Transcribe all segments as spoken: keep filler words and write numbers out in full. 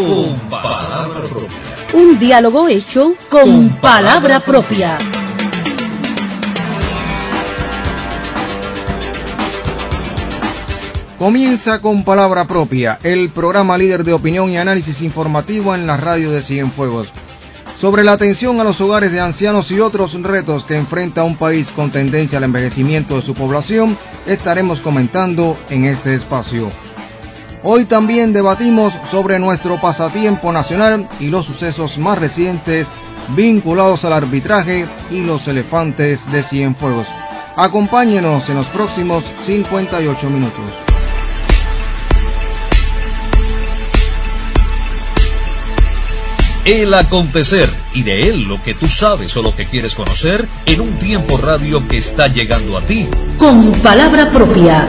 con palabra propia. Un diálogo hecho con palabra propia. Comienza con Palabra Propia, el programa líder de opinión y análisis informativo en la radio de Cienfuegos. Sobre la atención a los hogares de ancianos y otros retos que enfrenta un país con tendencia al envejecimiento de su población, estaremos comentando en este espacio. Hoy también debatimos sobre nuestro pasatiempo nacional y los sucesos más recientes vinculados al arbitraje y los elefantes de Cienfuegos. Acompáñenos en los próximos cincuenta y ocho minutos. El acontecer y de él lo que tú sabes o lo que quieres conocer en un tiempo radio que está llegando a ti con palabra propia.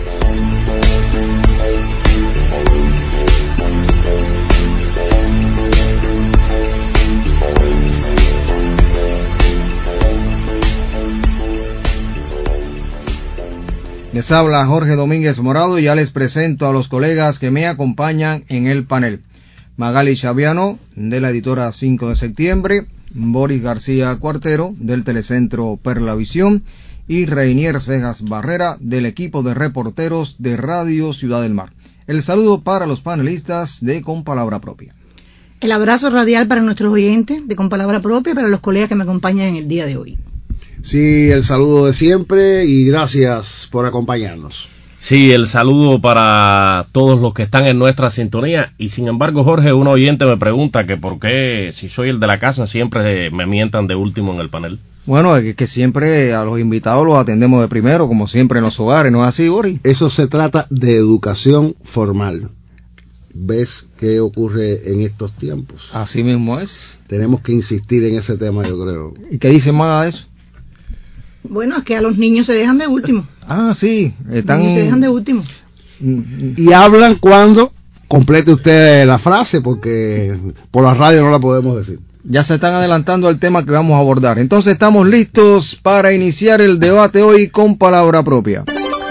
Les habla Jorge Domínguez Morado y ya les presento a los colegas que me acompañan en el panel. Magali Chaviano, de la editora cinco de septiembre, Boris García Cuartero, del Telecentro Perlavisión, y Reinier Cejas Barrera, del equipo de reporteros de Radio Ciudad del Mar. El saludo para los panelistas de Con Palabra Propia. El abrazo radial para nuestros oyentes de Con Palabra Propia y para los colegas que me acompañan en el día de hoy. Sí, el saludo de siempre y gracias por acompañarnos. Sí, el saludo para todos los que están en nuestra sintonía. Y sin embargo, Jorge, un oyente me pregunta que por qué, si soy el de la casa, siempre me mientan de último en el panel. Bueno, es que siempre a los invitados los atendemos de primero, como siempre en los hogares, ¿no es así, Boris? Eso se trata de educación formal. ¿Ves qué ocurre en estos tiempos? Así mismo es. Tenemos que insistir en ese tema, yo creo. ¿Y qué dice más de eso? Bueno, es que a los niños se dejan de último. Ah, sí. Están... Se dejan de último. Y hablan cuando complete usted la frase, porque por la radio no la podemos decir. Ya se están adelantando al tema que vamos a abordar. Entonces estamos listos para iniciar el debate hoy con Palabra Propia.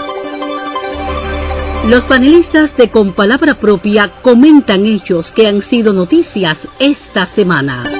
Los panelistas de Con Palabra Propia comentan hechos que han sido noticias esta semana.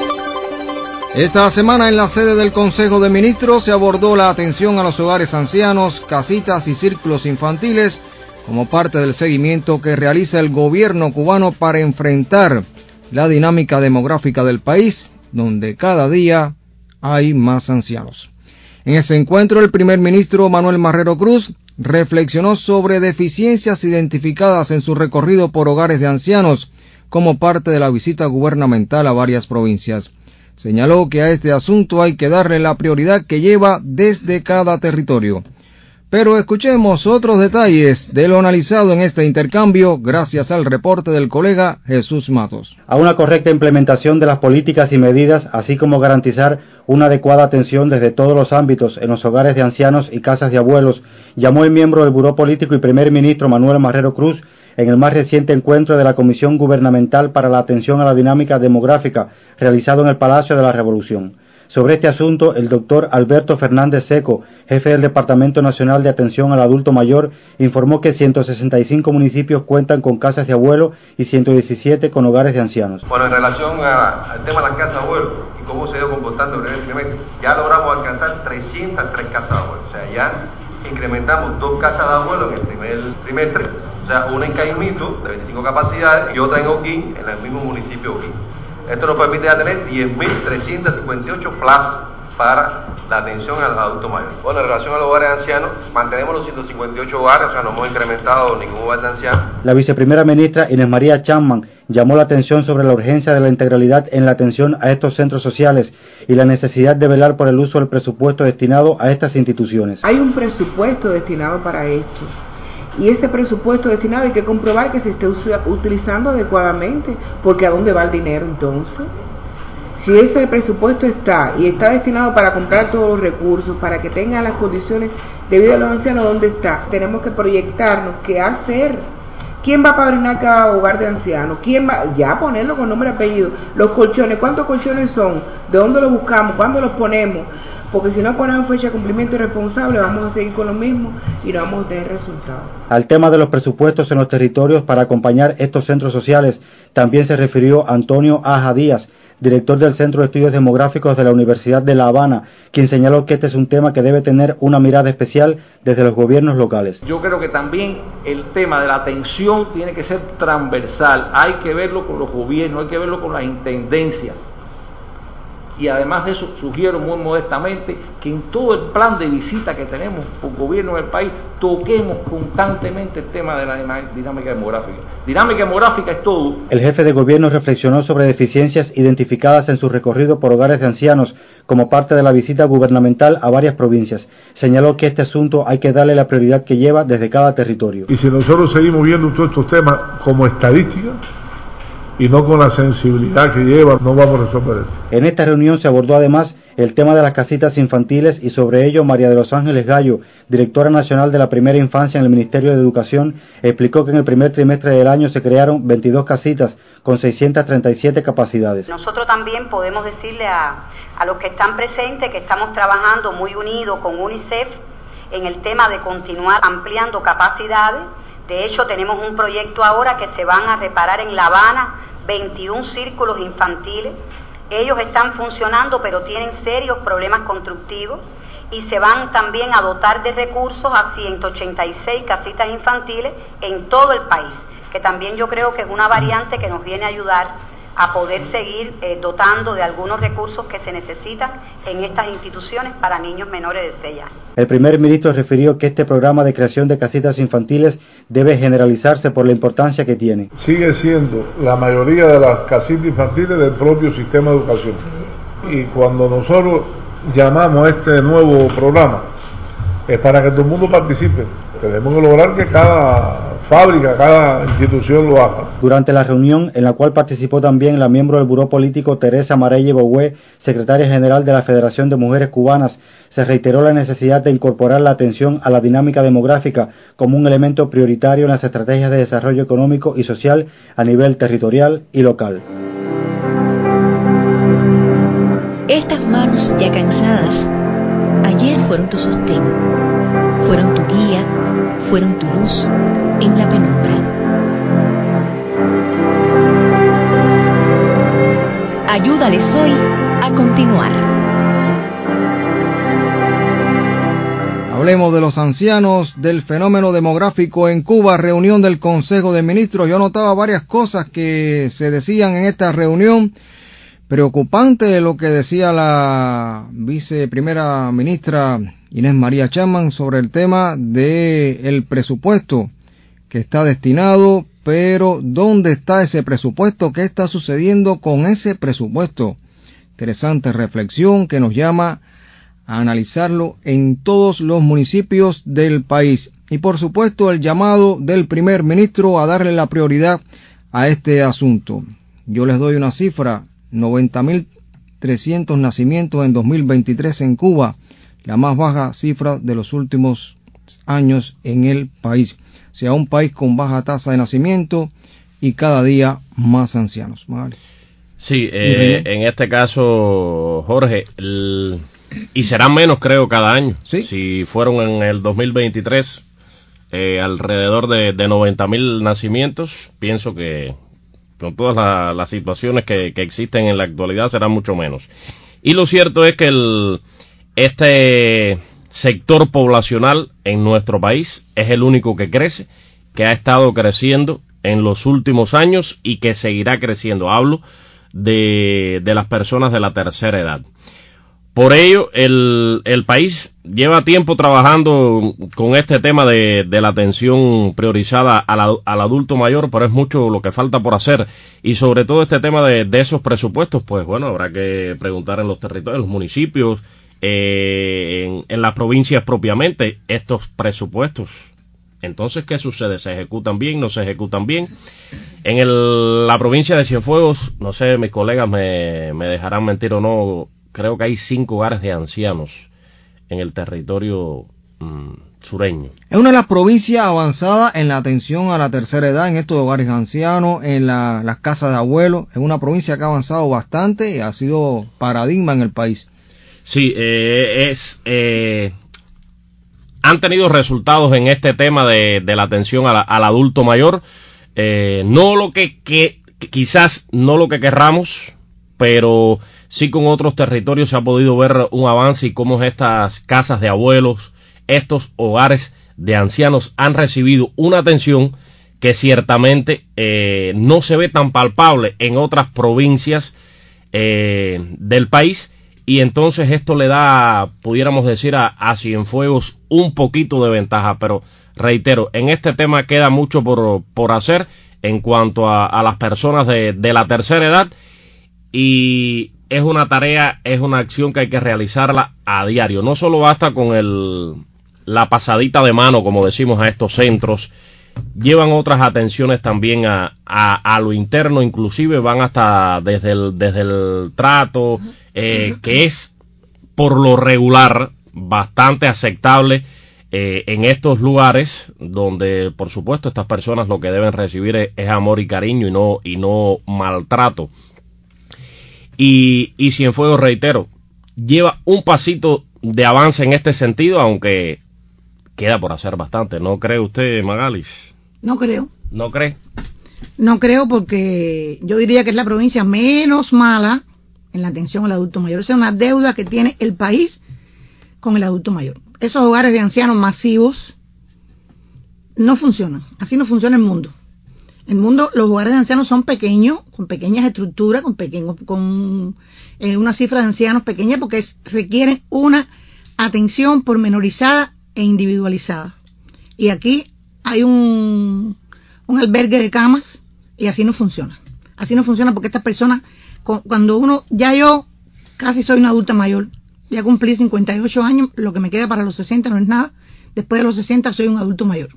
Esta semana en la sede del Consejo de Ministros se abordó la atención a los hogares ancianos, casitas y círculos infantiles como parte del seguimiento que realiza el gobierno cubano para enfrentar la dinámica demográfica del país, donde cada día hay más ancianos. En ese encuentro el primer ministro Manuel Marrero Cruz reflexionó sobre deficiencias identificadas en su recorrido por hogares de ancianos como parte de la visita gubernamental a varias provincias. Señaló que a este asunto hay que darle la prioridad que lleva desde cada territorio. Pero escuchemos otros detalles de lo analizado en este intercambio gracias al reporte del colega Jesús Matos. A una correcta implementación de las políticas y medidas, así como garantizar una adecuada atención desde todos los ámbitos en los hogares de ancianos y casas de abuelos, llamó el miembro del Buró Político y primer ministro Manuel Marrero Cruz en el más reciente encuentro de la Comisión Gubernamental para la Atención a la Dinámica Demográfica, realizado en el Palacio de la Revolución. Sobre este asunto, el doctor Alberto Fernández Seco, jefe del Departamento Nacional de Atención al Adulto Mayor, informó que ciento sesenta y cinco municipios cuentan con casas de abuelo y ciento diecisiete con hogares de ancianos. Bueno, en relación a, al tema de las casas de abuelo y cómo se ha ido comportando brevemente, ya logramos alcanzar trescientas tres casas de abuelo, o sea, ya incrementamos dos casas de abuelo en el primer trimestre, o sea, una en Caimito, de veinticinco capacidades, y otra en Oquín, en el mismo municipio de Oquín. Esto nos permite ya tener diez mil trescientas cincuenta y ocho plazas para la atención al adulto mayor. Bueno, en relación a los hogares de ancianos, mantenemos los ciento cincuenta y ocho hogares, o sea, no hemos incrementado ningún hogar de ancianos. La viceprimera ministra Inés María Chapman llamó la atención sobre la urgencia de la integralidad en la atención a estos centros sociales y la necesidad de velar por el uso del presupuesto destinado a estas instituciones. Hay un presupuesto destinado para esto. Y ese presupuesto destinado hay que comprobar que se esté utilizando adecuadamente, porque ¿a dónde va el dinero entonces? Si ese presupuesto está y está destinado para comprar todos los recursos, para que tengan las condiciones de vida de los ancianos, ¿dónde está? Tenemos que proyectarnos qué hacer. ¿Quién va a padrinar cada hogar de ancianos? ¿Quién va? Ya ponerlo con nombre y apellido. Los colchones, ¿cuántos colchones son? ¿De dónde los buscamos? ¿Cuándo los ponemos? porque si no ponemos fecha de cumplimiento irresponsable vamos a seguir con lo mismo y no vamos a tener resultados. Al tema de los presupuestos en los territorios para acompañar estos centros sociales también se refirió Antonio Aja Díaz, director del Centro de Estudios Demográficos de la Universidad de La Habana, quien señaló que este es un tema que debe tener una mirada especial desde los gobiernos locales. Yo creo que también el tema de la atención tiene que ser transversal, hay que verlo con los gobiernos, hay que verlo con las intendencias. Y además de eso, sugiero muy modestamente que en todo el plan de visita que tenemos por gobierno del país, toquemos constantemente el tema de la dinámica demográfica. Dinámica demográfica es todo. El jefe de gobierno reflexionó sobre deficiencias identificadas en su recorrido por hogares de ancianos como parte de la visita gubernamental a varias provincias. Señaló que este asunto hay que darle la prioridad que lleva desde cada territorio. Y si nosotros seguimos viendo todos estos temas como estadística, y no con la sensibilidad que lleva, no vamos a resolver eso. En esta reunión se abordó además el tema de las casitas infantiles y sobre ello María de los Ángeles Gallo, directora nacional de la primera infancia en el Ministerio de Educación, explicó que en el primer trimestre del año se crearon veintidós casitas con seiscientas treinta y siete capacidades. Nosotros también podemos decirle a, a los que están presentes que estamos trabajando muy unidos con UNICEF en el tema de continuar ampliando capacidades. De hecho, tenemos un proyecto ahora que se van a reparar en La Habana veintiún círculos infantiles. Ellos están funcionando pero tienen serios problemas constructivos y se van también a dotar de recursos a ciento ochenta y seis casitas infantiles en todo el país, que también yo creo que es una variante que nos viene a ayudar a poder seguir eh, dotando de algunos recursos que se necesitan en estas instituciones para niños menores de seis años. El primer ministro refirió que este programa de creación de casitas infantiles debe generalizarse por la importancia que tiene. Sigue siendo la mayoría de las casitas infantiles del propio sistema de educación. Y cuando nosotros llamamos a este nuevo programa, es para que todo el mundo participe. Tenemos que lograr que cada fábrica, cada institución lo haga. Durante la reunión, en la cual participó también la miembro del Buró Político Teresa Marelle Bogué, secretaria general de la Federación de Mujeres Cubanas, se reiteró la necesidad de incorporar la atención a la dinámica demográfica como un elemento prioritario en las estrategias de desarrollo económico y social a nivel territorial y local. Estas manos ya cansadas, ayer fueron tu sostén, fueron tu guía, fueron tu luz en la penumbra. Ayúdales hoy a continuar. Hablemos de los ancianos, del fenómeno demográfico en Cuba, reunión del Consejo de Ministros. Yo notaba varias cosas que se decían en esta reunión. Preocupante lo que decía la viceprimera ministra Inés María Chapman sobre el tema del presupuesto que está destinado, pero ¿dónde está ese presupuesto? ¿Qué está sucediendo con ese presupuesto? Interesante reflexión que nos llama a analizarlo en todos los municipios del país. Y por supuesto el llamado del primer ministro a darle la prioridad a este asunto. Yo les doy una cifra: noventa mil trescientos nacimientos en dos mil veintitrés en Cuba, la más baja cifra de los últimos años en el país. O sea, un país con baja tasa de nacimiento y cada día más ancianos. Vale. Sí, eh, en este caso, Jorge, el, y serán menos creo cada año. ¿Sí? Si fueron en el dos mil veintitrés eh, alrededor de, de noventa mil nacimientos, pienso que con todas la, las situaciones que, que existen en la actualidad será mucho menos. Y lo cierto es que el, este sector poblacional en nuestro país es el único que crece, que ha estado creciendo en los últimos años y que seguirá creciendo. Hablo de, de las personas de la tercera edad. Por ello, el, el país lleva tiempo trabajando con este tema de, de la atención priorizada al, al adulto mayor, pero es mucho lo que falta por hacer. Y sobre todo este tema de, de esos presupuestos, pues bueno, habrá que preguntar en los territorios, en los municipios, eh, en, en las provincias propiamente, estos presupuestos. Entonces, ¿qué sucede? ¿Se ejecutan bien? ¿No se ejecutan bien? En el, la provincia de Cienfuegos, no sé, mis colegas me, me dejarán mentir o no, creo que hay cinco hogares de ancianos en el territorio mmm, sureño. Es una de las provincias avanzadas en la atención a la tercera edad, en estos hogares ancianos, en la, las casas de abuelos. Es una provincia que ha avanzado bastante y ha sido paradigma en el país. Sí, eh, es eh, han tenido resultados en este tema de, de la atención a la, al adulto mayor, eh, no lo que, que quizás no lo que querramos, pero sí con otros territorios se ha podido ver un avance y cómo estas casas de abuelos, estos hogares de ancianos han recibido una atención que ciertamente eh, no se ve tan palpable en otras provincias eh, del país, y entonces esto le da, pudiéramos decir, a, a Cienfuegos un poquito de ventaja, pero reitero, en este tema queda mucho por, por hacer en cuanto a, a las personas de, de la tercera edad, y es una tarea, es una acción que hay que realizarla a diario. No solo basta con el la pasadita de mano, como decimos, a estos centros, llevan otras atenciones también a, a, a lo interno, inclusive van hasta desde el, desde el trato, eh, que es por lo regular bastante aceptable eh, en estos lugares, donde por supuesto estas personas lo que deben recibir es, es amor y cariño y no, y no maltrato. Y, y Cienfuegos, reitero, lleva un pasito de avance en este sentido, aunque queda por hacer bastante. ¿No cree usted, Magalis? No creo. ¿No cree? No creo, porque yo diría que es la provincia menos mala en la atención al adulto mayor. Esa es una deuda que tiene el país con el adulto mayor. Esos hogares de ancianos masivos no funcionan. Así no funciona el mundo. El mundo, los hogares de ancianos son pequeños, con pequeñas estructuras, con pequeños, con eh, una cifra de ancianos pequeña, porque es, requieren una atención pormenorizada e individualizada. Y aquí hay un, un albergue de camas y así no funciona. Así no funciona, porque estas personas, cuando uno, ya yo casi soy una adulta mayor, ya cumplí cincuenta y ocho años, lo que me queda para los sesenta no es nada. Después de los sesenta soy un adulto mayor.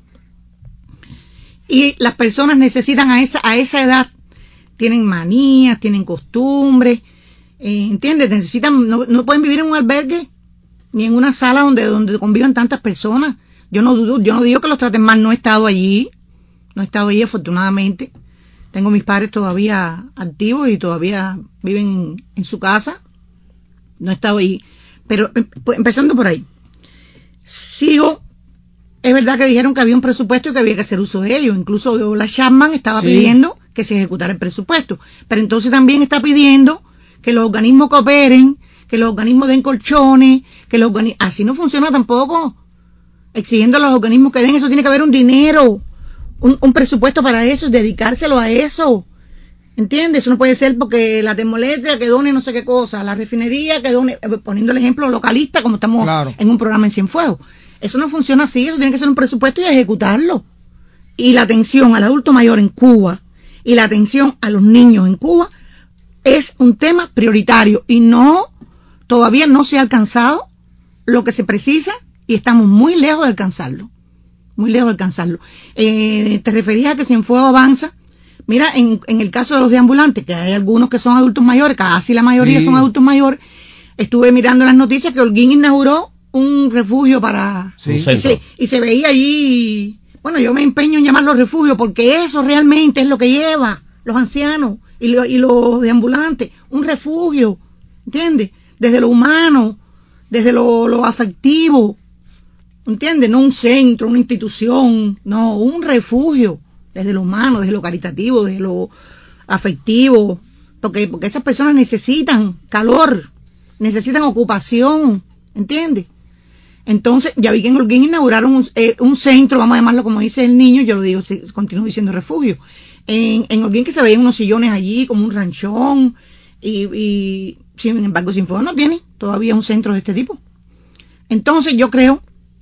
Y las personas necesitan a esa, a esa edad, tienen manías, tienen costumbres, eh, ¿entiendes? Necesitan, no, no pueden vivir en un albergue ni en una sala donde, donde convivan tantas personas. Yo no dudo, yo no digo que los traten mal, no he estado allí, no he estado allí afortunadamente. Tengo mis padres todavía activos y todavía viven en, en su casa. No he estado allí. Pero pues, empezando por ahí, sigo. Es verdad que dijeron que había un presupuesto y que había que hacer uso de ello. Incluso la Chapman estaba sí. pidiendo que se ejecutara el presupuesto. Pero entonces también está pidiendo que los organismos cooperen, que los organismos den colchones, que los organismos... Así no funciona tampoco. Exigiendo a los organismos que den, eso tiene que haber un dinero, un, un presupuesto para eso, dedicárselo a eso. ¿Entiendes? Eso no puede ser porque la termoeléctrica que done no sé qué cosa, la refinería que done, poniendo el ejemplo localista, como estamos claro. en un programa en Cienfuegos. Eso no funciona así, eso tiene que ser un presupuesto y ejecutarlo. Y la atención al adulto mayor en Cuba y la atención a los niños en Cuba es un tema prioritario y no, todavía no se ha alcanzado lo que se precisa y estamos muy lejos de alcanzarlo, muy lejos de alcanzarlo. Eh, te referías a que Cienfuegos avanza. Mira, en, en el caso de los deambulantes, que hay algunos que son adultos mayores, casi la mayoría sí. son adultos mayores, estuve mirando las noticias que Holguín inauguró un refugio para... Sí. Y, se, y se veía allí... Bueno, yo me empeño en llamarlo refugio porque eso realmente es lo que lleva los ancianos y, lo, y los deambulantes. Un refugio, ¿entiendes? Desde lo humano, desde lo, lo afectivo, ¿entiendes? No un centro, una institución, no, un refugio. Desde lo humano, desde lo caritativo, desde lo afectivo. Porque, porque esas personas necesitan calor, necesitan ocupación, ¿entiendes? Entonces, ya vi que en Holguín inauguraron un, eh, un centro, vamos a llamarlo como dice el niño, yo lo digo, sí, continúo diciendo refugio. En, en Holguín que se veían unos sillones allí, como un ranchón, y, y sin embargo, Cienfuegos no tiene todavía un centro de este tipo. Entonces, yo creo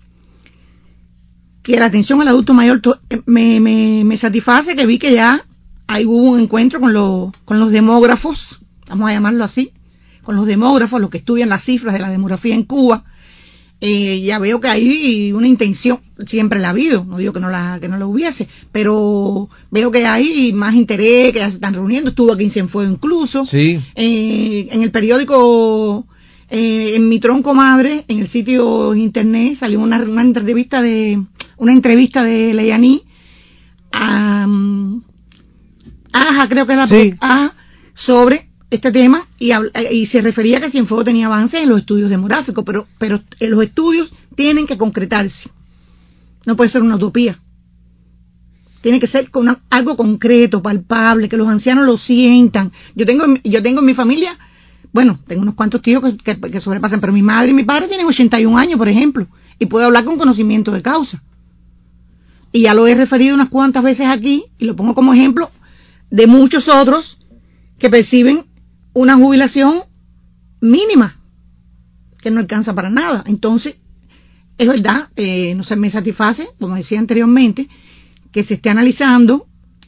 que la atención al adulto mayor to, me, me, me satisface, que vi que ya ahí hubo un encuentro con, los con los demógrafos, vamos a llamarlo así, con los demógrafos, los que estudian las cifras de la demografía en Cuba. Eh, ya veo que hay una intención, siempre la ha habido, no digo que no la que no la hubiese, pero veo que hay más interés, que ya se están reuniendo, estuvo aquí en Cienfuegos incluso, sí. eh, en el periódico, eh, en mi tronco madre, en el sitio internet, salió una, una entrevista de una entrevista de Leyaní a um, Aja, creo que es la sí. Aja, sobre este tema y, y se refería que Cienfuegos tenía avances en los estudios demográficos, pero, pero los estudios tienen que concretarse. No puede ser una utopía. Tiene que ser con una, algo concreto, palpable, que los ancianos lo sientan. Yo tengo, yo tengo en mi familia, bueno, tengo unos cuantos tíos que, que, que sobrepasan, pero mi madre y mi padre tienen ochenta y un años, por ejemplo, y puedo hablar con conocimiento de causa. Y ya lo he referido unas cuantas veces aquí, y lo pongo como ejemplo de muchos otros que perciben una jubilación mínima, que no alcanza para nada. Entonces, es verdad, eh, no se me satisface, como decía anteriormente, que se esté analizando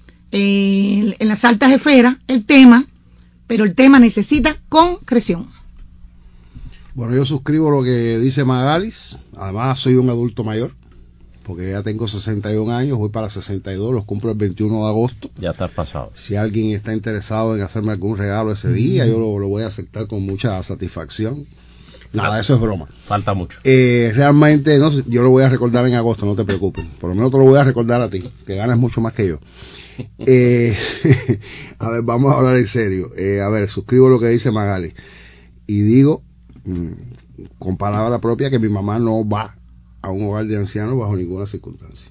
eh, en las altas esferas el tema, pero el tema necesita concreción. Bueno, yo suscribo lo que dice Magalis. Además soy un adulto mayor, porque ya tengo sesenta y un años, voy para sesenta y dos, los cumplo el veintiuno de agosto. Ya está pasado. Si alguien está interesado en hacerme algún regalo ese mm. día, yo lo, lo voy a aceptar con mucha satisfacción. Nada, eso es broma. Falta mucho. Eh, realmente, no, yo lo voy a recordar en agosto, no te preocupes. Por lo menos te lo voy a recordar a ti, que ganas mucho más que yo. eh, a ver, vamos a hablar en serio. Eh, a ver, suscribo lo que dice Magali. Y digo, mmm, con palabra propia, que mi mamá no va a un hogar de ancianos bajo ninguna circunstancia.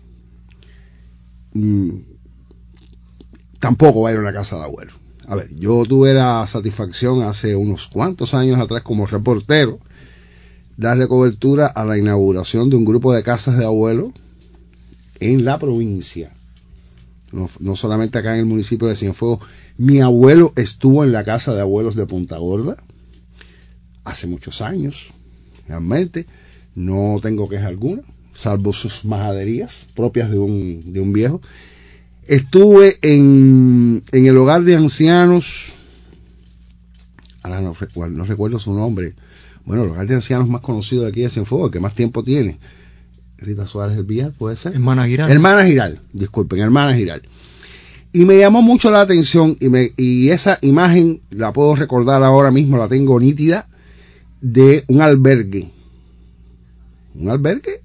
Mm, tampoco va a ir a una casa de abuelos. A ver, yo tuve la satisfacción hace unos cuantos años atrás como reportero darle cobertura a la inauguración de un grupo de casas de abuelos en la provincia, no, no solamente acá en el municipio de Cienfuegos. Mi abuelo estuvo en la casa de abuelos de Punta Gorda hace muchos años, realmente no tengo queja alguna, salvo sus majaderías propias de un, de un viejo. Estuve en, en el hogar de ancianos, ahora no recuerdo, no recuerdo su nombre, bueno, el hogar de ancianos más conocido de aquí de Cienfuegos, el que más tiempo tiene, Rita Suárez del Villar, ¿puede ser? Hermana Giral. Hermana Giral, disculpen, Hermana Giral. Y me llamó mucho la atención, y, me, y esa imagen la puedo recordar ahora mismo, la tengo nítida, de un albergue. Un albergue.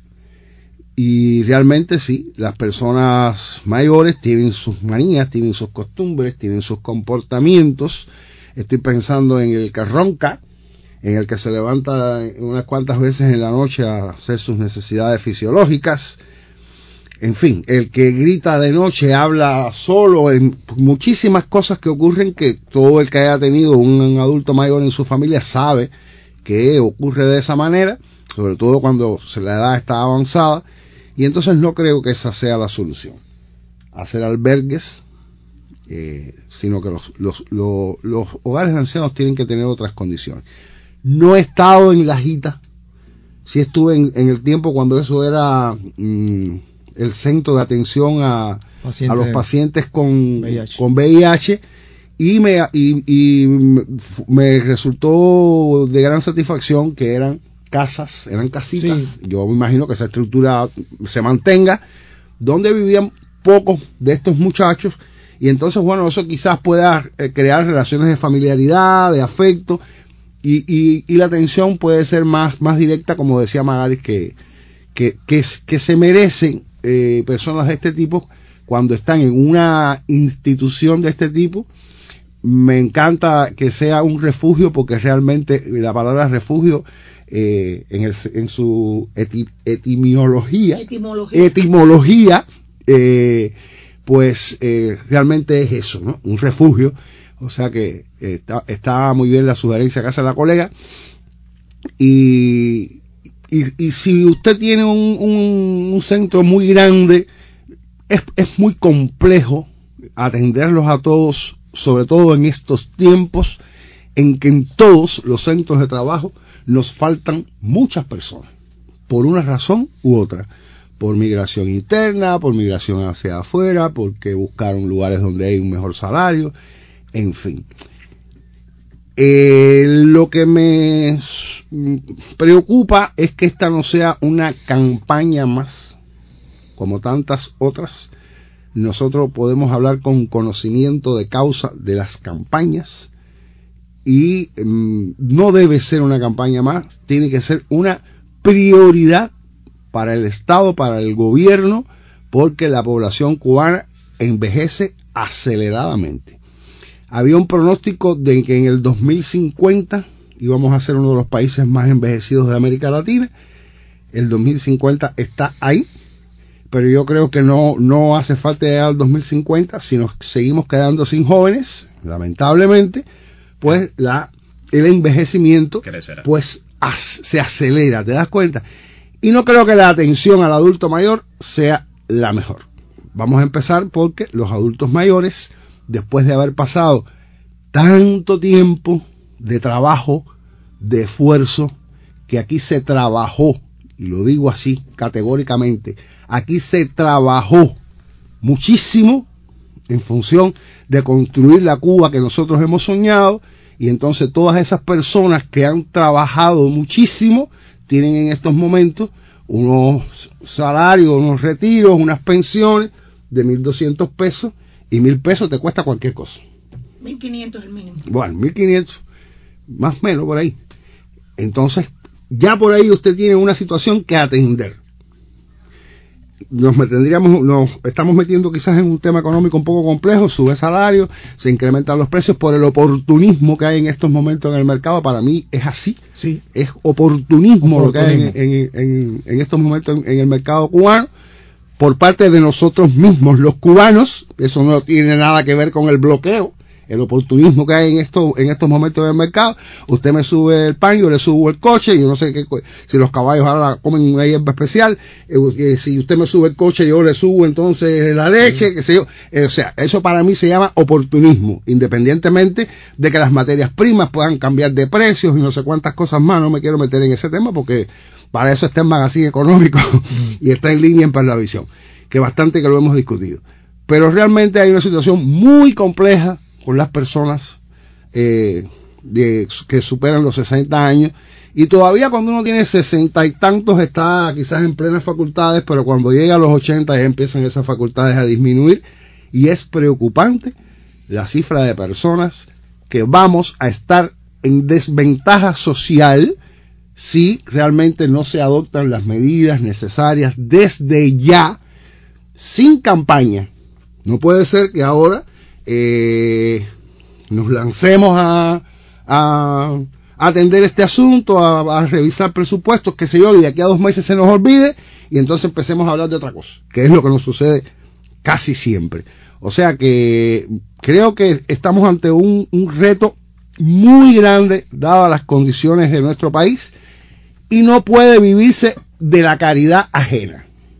Y realmente sí, las personas mayores tienen sus manías, tienen sus costumbres, tienen sus comportamientos. Estoy pensando en el que ronca, en el que se levanta unas cuantas veces en la noche a hacer sus necesidades fisiológicas. En fin, el que grita de noche, habla solo, en muchísimas cosas que ocurren que todo el que haya tenido un adulto mayor en su familia sabe que ocurre de esa manera, sobre todo cuando la edad está avanzada. Y entonces no creo que esa sea la solución, hacer albergues, eh, sino que los, los, los, los hogares de ancianos tienen que tener otras condiciones. No he estado en La Jita, sí estuve en, en el tiempo cuando eso era mmm, el centro de atención a, Paciente, a los pacientes con V I H, con V I H y, me, y, y me resultó de gran satisfacción que eran casas, eran casitas, sí. Yo me imagino que esa estructura se mantenga, donde vivían pocos de estos muchachos, y entonces bueno, eso quizás pueda eh, crear relaciones de familiaridad, de afecto, y, y, y la atención puede ser más, más directa, como decía Magalis, que, que, que, que se merecen eh, personas de este tipo cuando están en una institución de este tipo. Me encanta que sea un refugio, porque realmente la palabra refugio Eh, en, el, en su eti, etimología etimología, etimología eh, pues eh, realmente es eso, ¿no? Un refugio. O sea que eh, está, está muy bien la sugerencia que hace la colega. Y, y, y si usted tiene un, un, un centro muy grande, es, es muy complejo atenderlos a todos, sobre todo en estos tiempos en que en todos los centros de trabajo nos faltan muchas personas, por una razón u otra, por migración interna, por migración hacia afuera, porque buscaron lugares donde hay un mejor salario, en fin. Eh, lo que me preocupa es que esta no sea una campaña más, como tantas otras. Nosotros podemos hablar con conocimiento de causa de las campañas, y um, no debe ser una campaña más, tiene que ser una prioridad para el Estado, para el gobierno, porque la población cubana envejece aceleradamente. había un pronóstico de que en el dos mil cincuenta íbamos a ser uno de los países más envejecidos de América Latina. El dos mil cincuenta está ahí, pero yo creo que no, no hace falta llegar al dos mil cincuenta, si nos seguimos quedando sin jóvenes, lamentablemente, pues la, el envejecimiento pues as, se acelera, ¿te das cuenta? Y no creo que la atención al adulto mayor sea la mejor. Vamos a empezar porque los adultos mayores, después de haber pasado tanto tiempo de trabajo, de esfuerzo, que aquí se trabajó, y lo digo así categóricamente, aquí se trabajó muchísimo en función de construir la Cuba que nosotros hemos soñado, y entonces todas esas personas que han trabajado muchísimo tienen en estos momentos unos salarios, unos retiros, unas pensiones de mil doscientos pesos, y mil pesos te cuesta cualquier cosa. mil quinientos el mínimo. Bueno, mil quinientos, más o menos por ahí. Entonces, ya por ahí usted tiene una situación que atender. Nos tendríamos, nos estamos metiendo quizás en un tema económico un poco complejo, sube salario, se incrementan los precios por el oportunismo que hay en estos momentos en el mercado. Para mí es así, sí, es oportunismo, oportunismo. Lo que hay en, en, en, en estos momentos en, en el mercado cubano, por parte de nosotros mismos, los cubanos. Eso no tiene nada que ver con el bloqueo, el oportunismo que hay en estos en estos momentos del mercado. Usted me sube el pan, yo le subo el coche, yo no sé qué, si los caballos ahora comen una hierba especial, eh, si usted me sube el coche, yo le subo entonces la leche, qué sé yo. Eh, o sea, eso para mí se llama oportunismo, independientemente de que las materias primas puedan cambiar de precios y no sé cuántas cosas más. No me quiero meter en ese tema porque para eso está en Magazine Económico y está en línea en Parlavisión, que bastante que lo hemos discutido. Pero realmente hay una situación muy compleja con las personas eh, de, que superan los sesenta años, y todavía cuando uno tiene sesenta y tantos está quizás en plenas facultades, pero cuando llega a los ochenta ya empiezan esas facultades a disminuir, y es preocupante la cifra de personas que vamos a estar en desventaja social si realmente no se adoptan las medidas necesarias desde ya, sin campaña. No puede ser que ahora Eh, nos lancemos a, a, a atender este asunto, a, a revisar presupuestos, qué sé yo, y de aquí a dos meses se nos olvide y entonces empecemos a hablar de otra cosa, que es lo que nos sucede casi siempre. O sea que creo que estamos ante un, un reto muy grande dadas las condiciones de nuestro país, y no puede vivirse de la caridad ajena.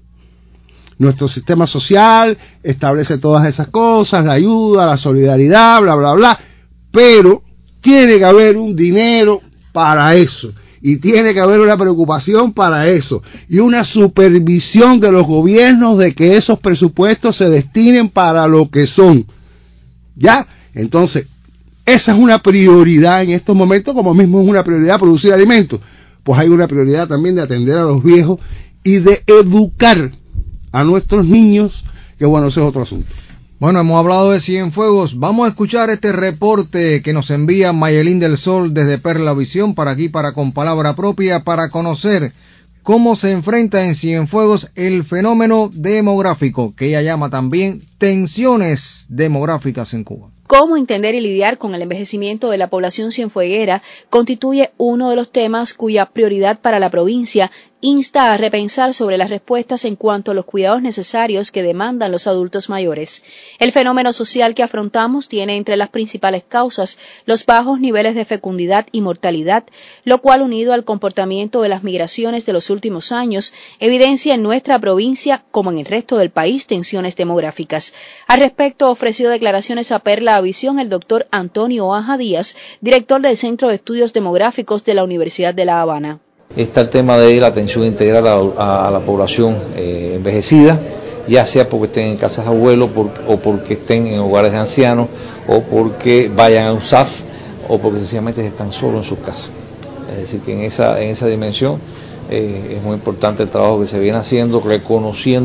Nuestro sistema social establece todas esas cosas, la ayuda, la solidaridad, bla, bla, bla, pero tiene que haber un dinero para eso, y tiene que haber una preocupación para eso, y una supervisión de los gobiernos de que esos presupuestos se destinen para lo que son. ¿Ya? Entonces, esa es una prioridad en estos momentos, como mismo es una prioridad producir alimentos. Pues hay una prioridad también de atender a los viejos y de educar a nuestros niños, que bueno, ese es otro asunto. Bueno, hemos hablado de Cienfuegos. Vamos a escuchar este reporte que nos envía Mayelín del Sol desde Parlavisión, para aquí, para Con Palabra Propia, para conocer cómo se enfrenta en Cienfuegos el fenómeno demográfico, que ella llama también tensiones demográficas en Cuba. Cómo entender y lidiar con el envejecimiento de la población cienfueguera constituye uno de los temas cuya prioridad para la provincia insta a repensar sobre las respuestas en cuanto a los cuidados necesarios que demandan los adultos mayores. El fenómeno social que afrontamos tiene entre las principales causas los bajos niveles de fecundidad y mortalidad, lo cual, unido al comportamiento de las migraciones de los últimos años, evidencia en nuestra provincia, como en el resto del país, tensiones demográficas. Al respecto, ofreció declaraciones a Parlavisión el doctor Antonio Aja Díaz, director del Centro de Estudios Demográficos de la Universidad de La Habana. Está el tema de la atención integral a, a la población eh, envejecida, ya sea porque estén en casas de abuelos por, o porque estén en hogares de ancianos, o porque vayan a un S A F, o porque sencillamente están solos en sus casas. Es decir, que en esa, en esa dimensión eh, es muy importante el trabajo que se viene haciendo, reconociendo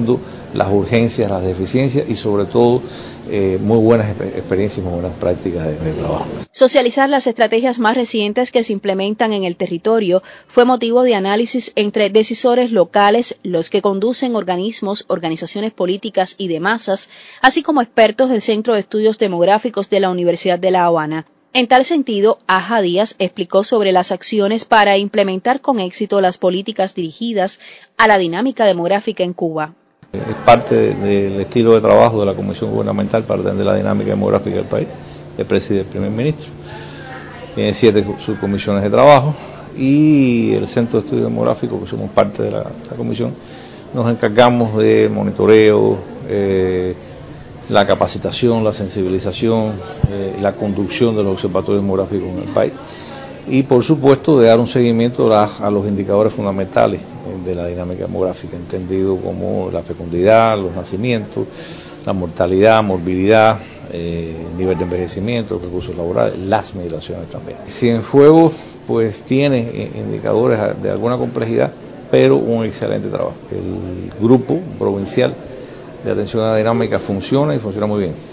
las urgencias, las deficiencias y sobre todo eh, muy buenas experiencias y muy buenas prácticas de, de trabajo. Socializar las estrategias más recientes que se implementan en el territorio fue motivo de análisis entre decisores locales, los que conducen organismos, organizaciones políticas y de masas, así como expertos del Centro de Estudios Demográficos de la Universidad de La Habana. En tal sentido, Aja Díaz explicó sobre las acciones para implementar con éxito las políticas dirigidas a la dinámica demográfica en Cuba. Es parte del estilo de trabajo de la Comisión Gubernamental para atender la dinámica demográfica del país, que preside el primer ministro. Tiene siete subcomisiones de trabajo y el Centro de Estudios Demográficos, que somos parte de la, la comisión, nos encargamos de monitoreo, eh, la capacitación, la sensibilización, eh, la conducción de los observatorios demográficos en el país y por supuesto de dar un seguimiento a, a los indicadores fundamentales de la dinámica demográfica, entendido como la fecundidad, los nacimientos, la mortalidad, morbilidad, eh, nivel de envejecimiento, los recursos laborales, las migraciones también. Cienfuegos pues tiene indicadores de alguna complejidad, pero un excelente trabajo. El grupo provincial de atención a la dinámica funciona y funciona muy bien.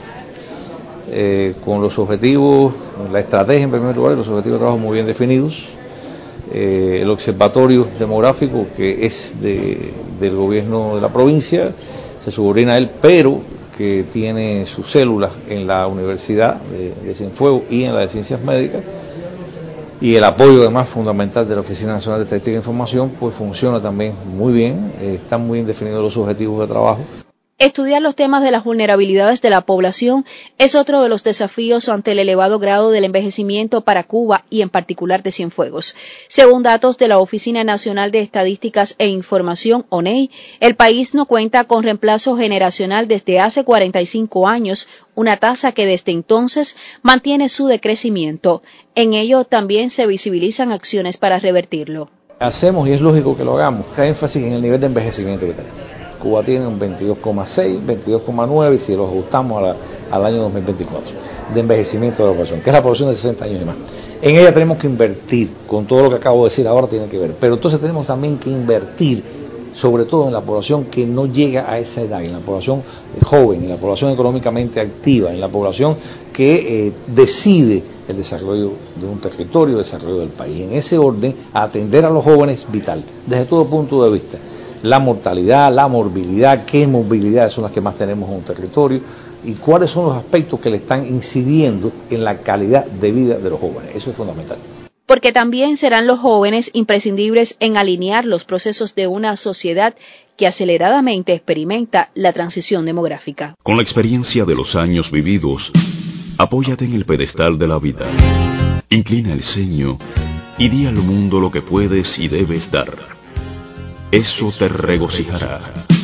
Eh, con los objetivos, la estrategia en primer lugar y los objetivos de trabajo muy bien definidos. Eh, el observatorio demográfico, que es de, del gobierno de la provincia, se subordina a él, pero que tiene sus células en la Universidad de, de Cienfuegos y en la de Ciencias Médicas, y el apoyo además fundamental de la Oficina Nacional de Estadística e Información, pues funciona también muy bien, eh, están muy bien definidos los objetivos de trabajo. Estudiar los temas de las vulnerabilidades de la población es otro de los desafíos ante el elevado grado del envejecimiento para Cuba y en particular de Cienfuegos. Según datos de la Oficina Nacional de Estadísticas e Información, O N E I, el país no cuenta con reemplazo generacional desde hace cuarenta y cinco años, una tasa que desde entonces mantiene su decrecimiento. En ello también se visibilizan acciones para revertirlo. Hacemos, y es lógico que lo hagamos, da énfasis en el nivel de envejecimiento que tenemos. Cuba tiene un veintidós coma seis, veintidós coma nueve y si lo ajustamos a la, al año dos mil veinticuatro de envejecimiento de la población, que es la población de sesenta años y más. En ella tenemos que invertir, con todo lo que acabo de decir ahora tiene que ver, pero entonces tenemos también que invertir sobre todo en la población que no llega a esa edad, en la población joven, en la población económicamente activa, en la población que eh, decide el desarrollo de un territorio, el desarrollo del país. En ese orden, atender a los jóvenes es vital, desde todo punto de vista. La mortalidad, la morbilidad, qué movilidades son las que más tenemos en un territorio y cuáles son los aspectos que le están incidiendo en la calidad de vida de los jóvenes. Eso es fundamental. Porque también serán los jóvenes imprescindibles en alinear los procesos de una sociedad que aceleradamente experimenta la transición demográfica. Con la experiencia de los años vividos, apóyate en el pedestal de la vida. Inclina el ceño y di al mundo lo que puedes y debes dar. Eso te regocijará.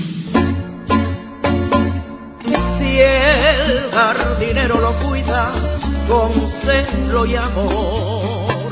Si el jardinero lo cuida con celo y amor,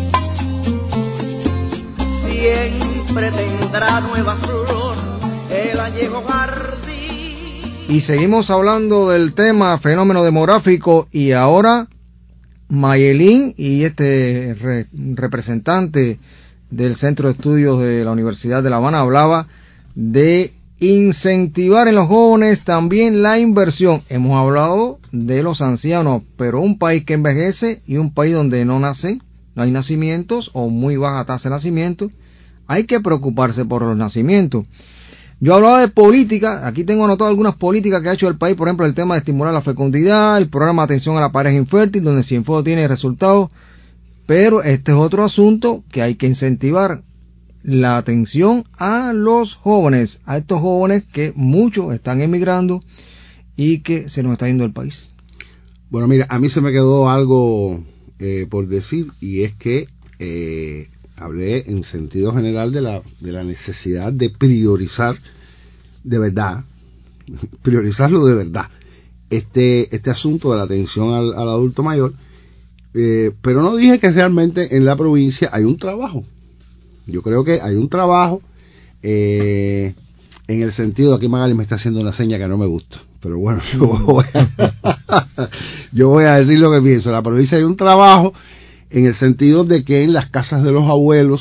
siempre tendrá nueva flor el añejo jardín. Y seguimos hablando del tema fenómeno demográfico y ahora Mayelín y este re, representante del Centro de Estudios de la Universidad de La Habana hablaba de incentivar en los jóvenes también la inversión. Hemos hablado de los ancianos, pero un país que envejece y un país donde no nace, no hay nacimientos o muy baja tasa de nacimiento, hay que preocuparse por los nacimientos. Yo hablaba de política, aquí tengo anotado algunas políticas que ha hecho el país, por ejemplo el tema de estimular la fecundidad, el programa de atención a la pareja infértil, donde Cienfuegos tiene resultados. Pero este es otro asunto que hay que incentivar, la atención a los jóvenes, a estos jóvenes que muchos están emigrando y que se nos está yendo el país. Bueno, mira, a mí se me quedó algo eh, por decir y es que eh, hablé en sentido general de la, de la necesidad de priorizar de verdad, priorizarlo de verdad, este, este asunto de la atención al, al adulto mayor. Eh, pero no dije que realmente en la provincia hay un trabajo. Yo creo que hay un trabajo eh, en el sentido, aquí Magali me está haciendo una seña que no me gusta, pero bueno, yo voy, a, yo voy a decir lo que pienso. En la provincia hay un trabajo en el sentido de que en las casas de los abuelos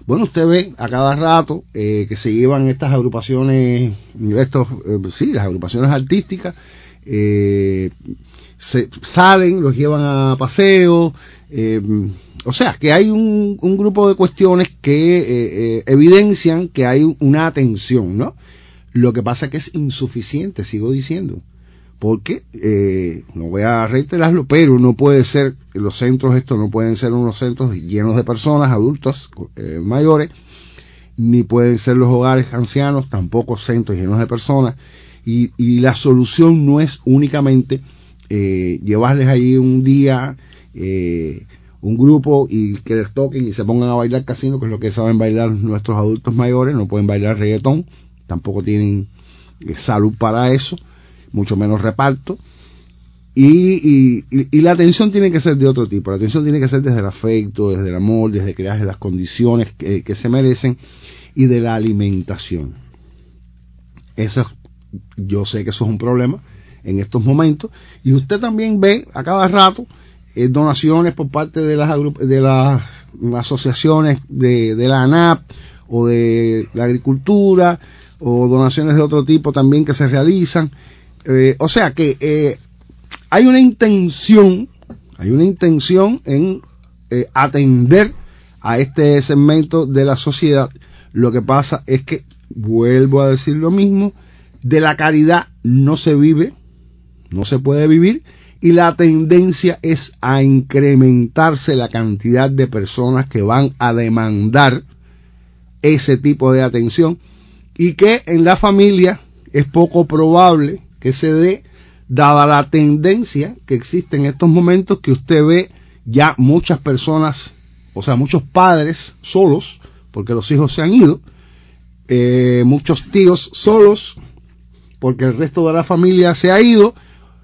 bueno, usted ve a cada rato eh, que se llevan estas agrupaciones, estos, eh, sí, las agrupaciones artísticas, eh, se salen, los llevan a paseo, eh, o sea, que hay un, un grupo de cuestiones que eh, eh, evidencian que hay una atención, ¿no? Lo que pasa es que es insuficiente, sigo diciendo, porque, eh, no voy a reiterarlo, pero no puede ser, los centros estos no pueden ser unos centros llenos de personas, adultos, eh, mayores, ni pueden ser los hogares ancianos, tampoco centros llenos de personas, y, y la solución no es únicamente eh, llevarles ahí un día, eh, un grupo y que les toquen y se pongan a bailar casino, que es lo que saben bailar nuestros adultos mayores, no pueden bailar reggaetón, tampoco tienen eh, salud para eso, mucho menos reparto, y, y, y la atención tiene que ser de otro tipo, la atención tiene que ser desde el afecto, desde el amor, desde crear las condiciones que, que se merecen, y de la alimentación. Eso, yo sé que eso es un problema en estos momentos, y usted también ve a cada rato eh, donaciones por parte de las, de las asociaciones de, de la ANAP, o de la agricultura, o donaciones de otro tipo también que se realizan. Eh, o sea que eh, hay una intención, hay una intención en eh, atender a este segmento de la sociedad. Lo que pasa es que, vuelvo a decir lo mismo, de la caridad no se vive, no se puede vivir, y la tendencia es a incrementarse la cantidad de personas que van a demandar ese tipo de atención, y que en la familia es poco probable que se dé, dada la tendencia que existe en estos momentos, que usted ve ya muchas personas, o sea, muchos padres solos, porque los hijos se han ido, eh, muchos tíos solos, porque el resto de la familia se ha ido,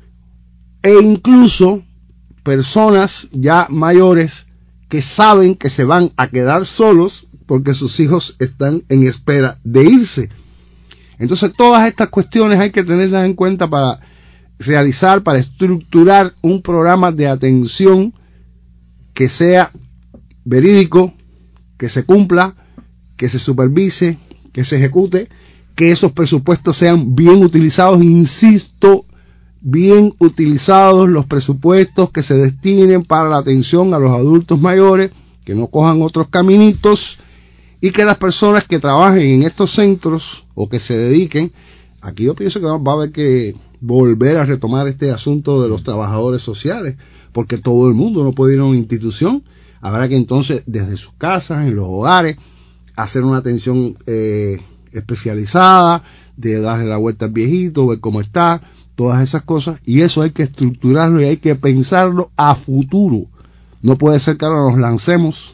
e incluso personas ya mayores que saben que se van a quedar solos porque sus hijos están en espera de irse. Entonces todas estas cuestiones hay que tenerlas en cuenta para realizar, para estructurar un programa de atención que sea verídico, que se cumpla, que se supervise, que se ejecute, que esos presupuestos sean bien utilizados, insisto, bien utilizados los presupuestos que se destinen para la atención a los adultos mayores, que no cojan otros caminitos, y que las personas que trabajen en estos centros o que se dediquen, aquí yo pienso que va a haber que volver a retomar este asunto de los trabajadores sociales, porque todo el mundo no puede ir a una institución, habrá que entonces desde sus casas, en los hogares, hacer una atención eh, especializada, de darle la vuelta al viejito, ver cómo está, todas esas cosas, y eso hay que estructurarlo y hay que pensarlo a futuro. No puede ser que ahora nos lancemos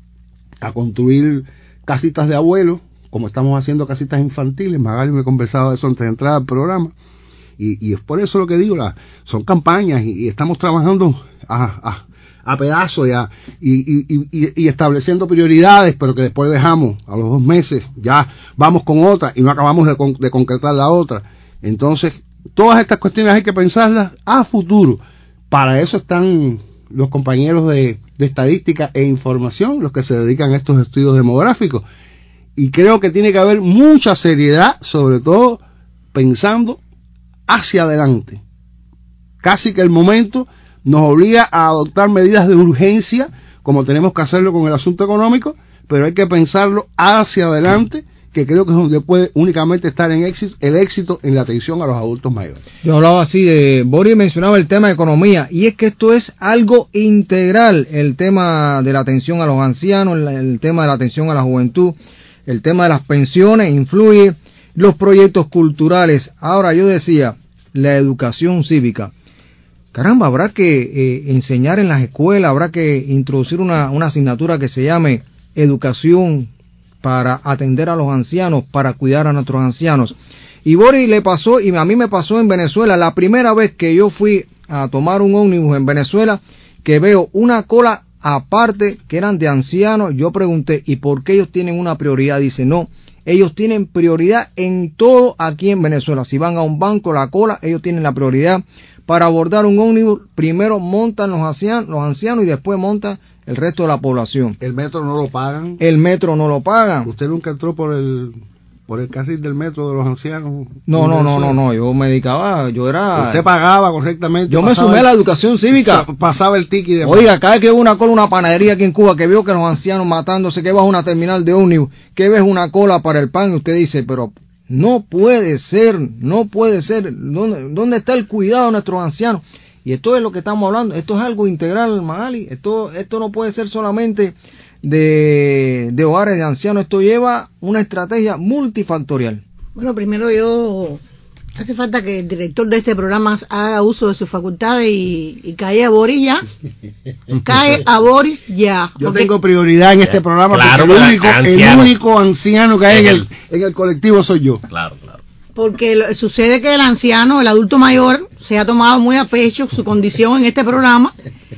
a construir casitas de abuelos, como estamos haciendo casitas infantiles. Magali me conversaba de eso antes de entrar al programa, y, y es por eso lo que digo, la, son campañas, y, y estamos trabajando a, a, a pedazos y, a, y, y, y, y estableciendo prioridades, pero que después dejamos, a los dos meses ya vamos con otra y no acabamos de, con, de concretar la otra. Entonces todas estas cuestiones hay que pensarlas a futuro. Para eso están los compañeros de, de estadística e información, los que se dedican a estos estudios demográficos, y creo que tiene que haber mucha seriedad, sobre todo pensando hacia adelante. Casi que el momento nos obliga a adoptar medidas de urgencia, como tenemos que hacerlo con el asunto económico, pero hay que pensarlo hacia adelante, que creo que es donde puede únicamente estar en éxito, el éxito en la atención a los adultos mayores. Yo hablaba así de, Boris mencionaba el tema de economía, y es que esto es algo integral, el tema de la atención a los ancianos, el, el tema de la atención a la juventud, el tema de las pensiones, influye, los proyectos culturales. Ahora yo decía, la educación cívica. Caramba, habrá que eh, enseñar en las escuelas, habrá que introducir una, una asignatura que se llame educación para atender a los ancianos, para cuidar a nuestros ancianos. Y Boris le pasó, y a mí me pasó en Venezuela, la primera vez que yo fui a tomar un ómnibus en Venezuela, que veo una cola aparte que eran de ancianos. Yo pregunté, ¿y por qué ellos tienen una prioridad? Dice, no, ellos tienen prioridad en todo aquí en Venezuela. Si van a un banco, la cola, ellos tienen la prioridad. Para abordar un ómnibus, primero montan los ancianos, los ancianos y después montan el resto de la población. El metro no lo pagan. El metro no lo pagan. ¿Usted nunca entró por el por el carril del metro de los ancianos? No, no, no, no, no, yo me dedicaba, yo era... Usted pagaba correctamente. Yo me sumé a la educación cívica. Pasaba el ticket de... Oiga, cada vez que veo una cola, una panadería aquí en Cuba, que veo que los ancianos matándose, que vas a una terminal de ómnibus, que ves una cola para el pan, y usted dice, pero no puede ser, no puede ser, ¿dónde, dónde está el cuidado de nuestros ancianos? Y esto es lo que estamos hablando, esto es algo integral, Magali, esto, esto no puede ser solamente de, de hogares de ancianos, esto lleva una estrategia multifactorial. Bueno, primero yo, hace falta que el director de este programa haga uso de sus facultades y, y cae a Boris ya, cae a Boris ya. Yo tengo prioridad en este programa, claro, porque el único, el único anciano que hay en el, en el colectivo soy yo. Claro, claro. Porque lo, sucede que el anciano, el adulto mayor, se ha tomado muy a pecho su condición en este programa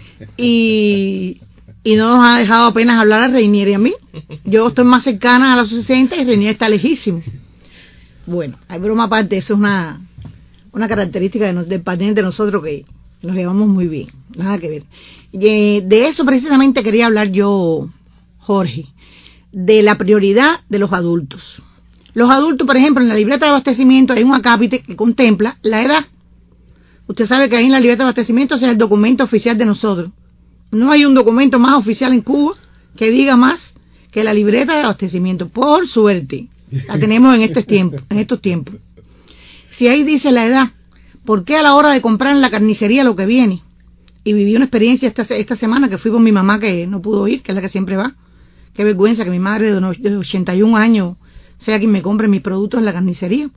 y... y no nos ha dejado apenas hablar a Reinier y a mí. Yo estoy más cercana a los sesenta y Reinier está lejísimo. Bueno, hay broma aparte, eso es una, una característica de nos, del panel de nosotros que nos llevamos muy bien, nada que ver. Y de eso precisamente quería hablar yo, Jorge, de la prioridad de los adultos. Los adultos, por ejemplo, en la libreta de abastecimiento hay un acápite que contempla la edad. Usted sabe que ahí en la libreta de abastecimiento ese es el documento oficial de nosotros. No hay un documento más oficial en Cuba que diga más que la libreta de abastecimiento. Por suerte, la tenemos en estos tiempos, en estos tiempos. Si ahí dice la edad, ¿por qué a la hora de comprar en la carnicería lo que viene? Y viví una experiencia esta, esta semana que fui con mi mamá que no pudo ir, que es la que siempre va. Qué vergüenza que mi madre de ochenta y un años sea quien me compre mis productos en la carnicería.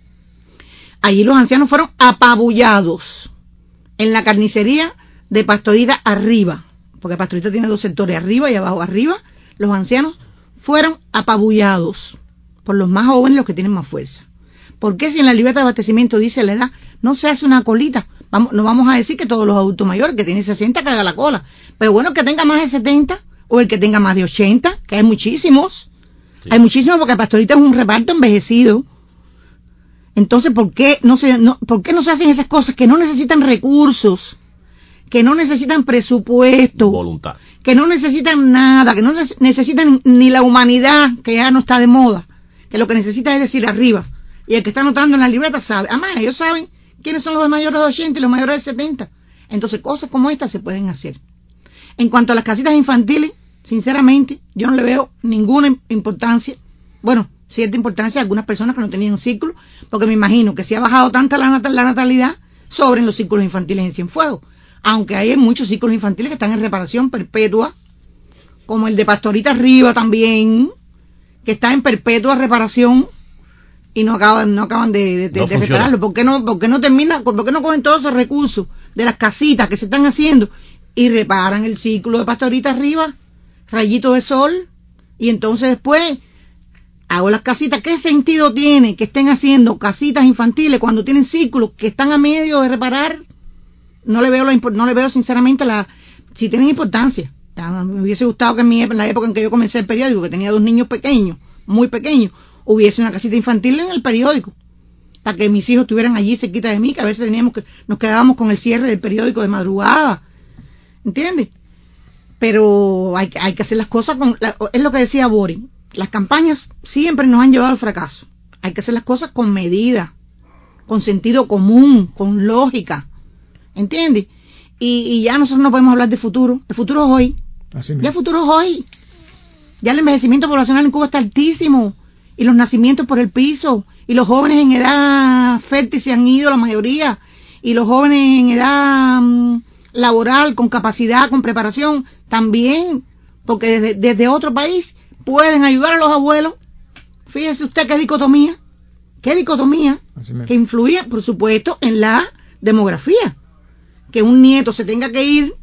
Allí los ancianos fueron apabullados en la carnicería de Pastorita arriba, porque Pastorita tiene dos sectores, arriba y abajo. Arriba, los ancianos fueron apabullados por los más jóvenes, los que tienen más fuerza. ¿Por qué si en la libreta de abastecimiento dice la edad, no se hace una colita? Vamos, no vamos a decir que todos los adultos mayores que tienen sesenta que haga la cola, pero bueno, el que tenga más de setenta o el que tenga más de ochenta, que hay muchísimos, sí. Hay muchísimos porque Pastorita es un reparto envejecido. Entonces, ¿por qué no se, no, ¿por qué no se hacen esas cosas que no necesitan recursos? Que no necesitan presupuesto, voluntad, que no necesitan nada, que no necesitan ni la humanidad, que ya no está de moda, que lo que necesita es decir arriba, y el que está anotando en la libreta sabe, además ellos saben quiénes son los mayores de ochenta y los mayores de setenta, entonces cosas como estas se pueden hacer. En cuanto a las casitas infantiles, sinceramente, yo no le veo ninguna importancia, bueno, cierta importancia a algunas personas que no tenían ciclo, porque me imagino que si ha bajado tanta la, nat la natalidad, sobren los ciclos infantiles en Cienfuegos. Aunque hay muchos ciclos infantiles que están en reparación perpetua, como el de Pastorita arriba también, que está en perpetua reparación y no acaban no acaban de, de, no de repararlo. ¿Por qué no, por qué no termina, por qué no cogen todos esos recursos de las casitas que se están haciendo y reparan el ciclo de Pastorita arriba, Rayito de Sol, y entonces después hago las casitas? ¿Qué sentido tiene que estén haciendo casitas infantiles cuando tienen ciclos que están a medio de reparar? No le veo la, no le veo sinceramente la, si tienen importancia. Me hubiese gustado que en, mi, en la época en que yo comencé el periódico, que tenía dos niños pequeños, muy pequeños, hubiese una casita infantil en el periódico, para que mis hijos estuvieran allí cerquita de mí, que a veces teníamos que, nos quedábamos con el cierre del periódico de madrugada, ¿entiendes? Pero hay, hay que hacer las cosas con, la, es lo que decía Boris, las campañas siempre nos han llevado al fracaso. Hay que hacer las cosas con medida, con sentido común, con lógica, ¿entiendes? Y, y ya nosotros no podemos hablar de futuro. El futuro es hoy. Así ya el futuro es hoy. Ya el envejecimiento poblacional en Cuba está altísimo. Y los nacimientos por el piso. Y los jóvenes en edad fértil se han ido, la mayoría. Y los jóvenes en edad um, laboral, con capacidad, con preparación, también. Porque desde, desde otro país pueden ayudar a los abuelos. Fíjese usted qué dicotomía. Qué dicotomía. Que influye, por supuesto, en la demografía. Que un nieto se tenga que ir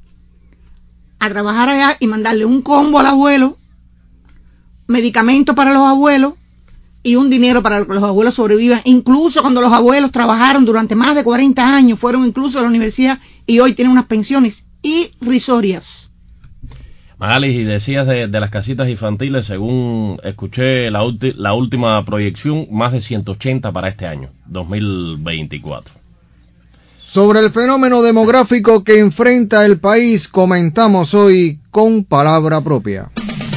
a trabajar allá y mandarle un combo al abuelo, medicamentos para los abuelos y un dinero para que los abuelos sobrevivan, incluso cuando los abuelos trabajaron durante más de cuarenta años, fueron incluso a la universidad y hoy tienen unas pensiones irrisorias. Magali, y decías de, de las casitas infantiles, según escuché la, ulti, la última proyección, más de ciento ochenta para este año, dos mil veinticuatro. Sobre el fenómeno demográfico que enfrenta el país, comentamos hoy con palabra propia.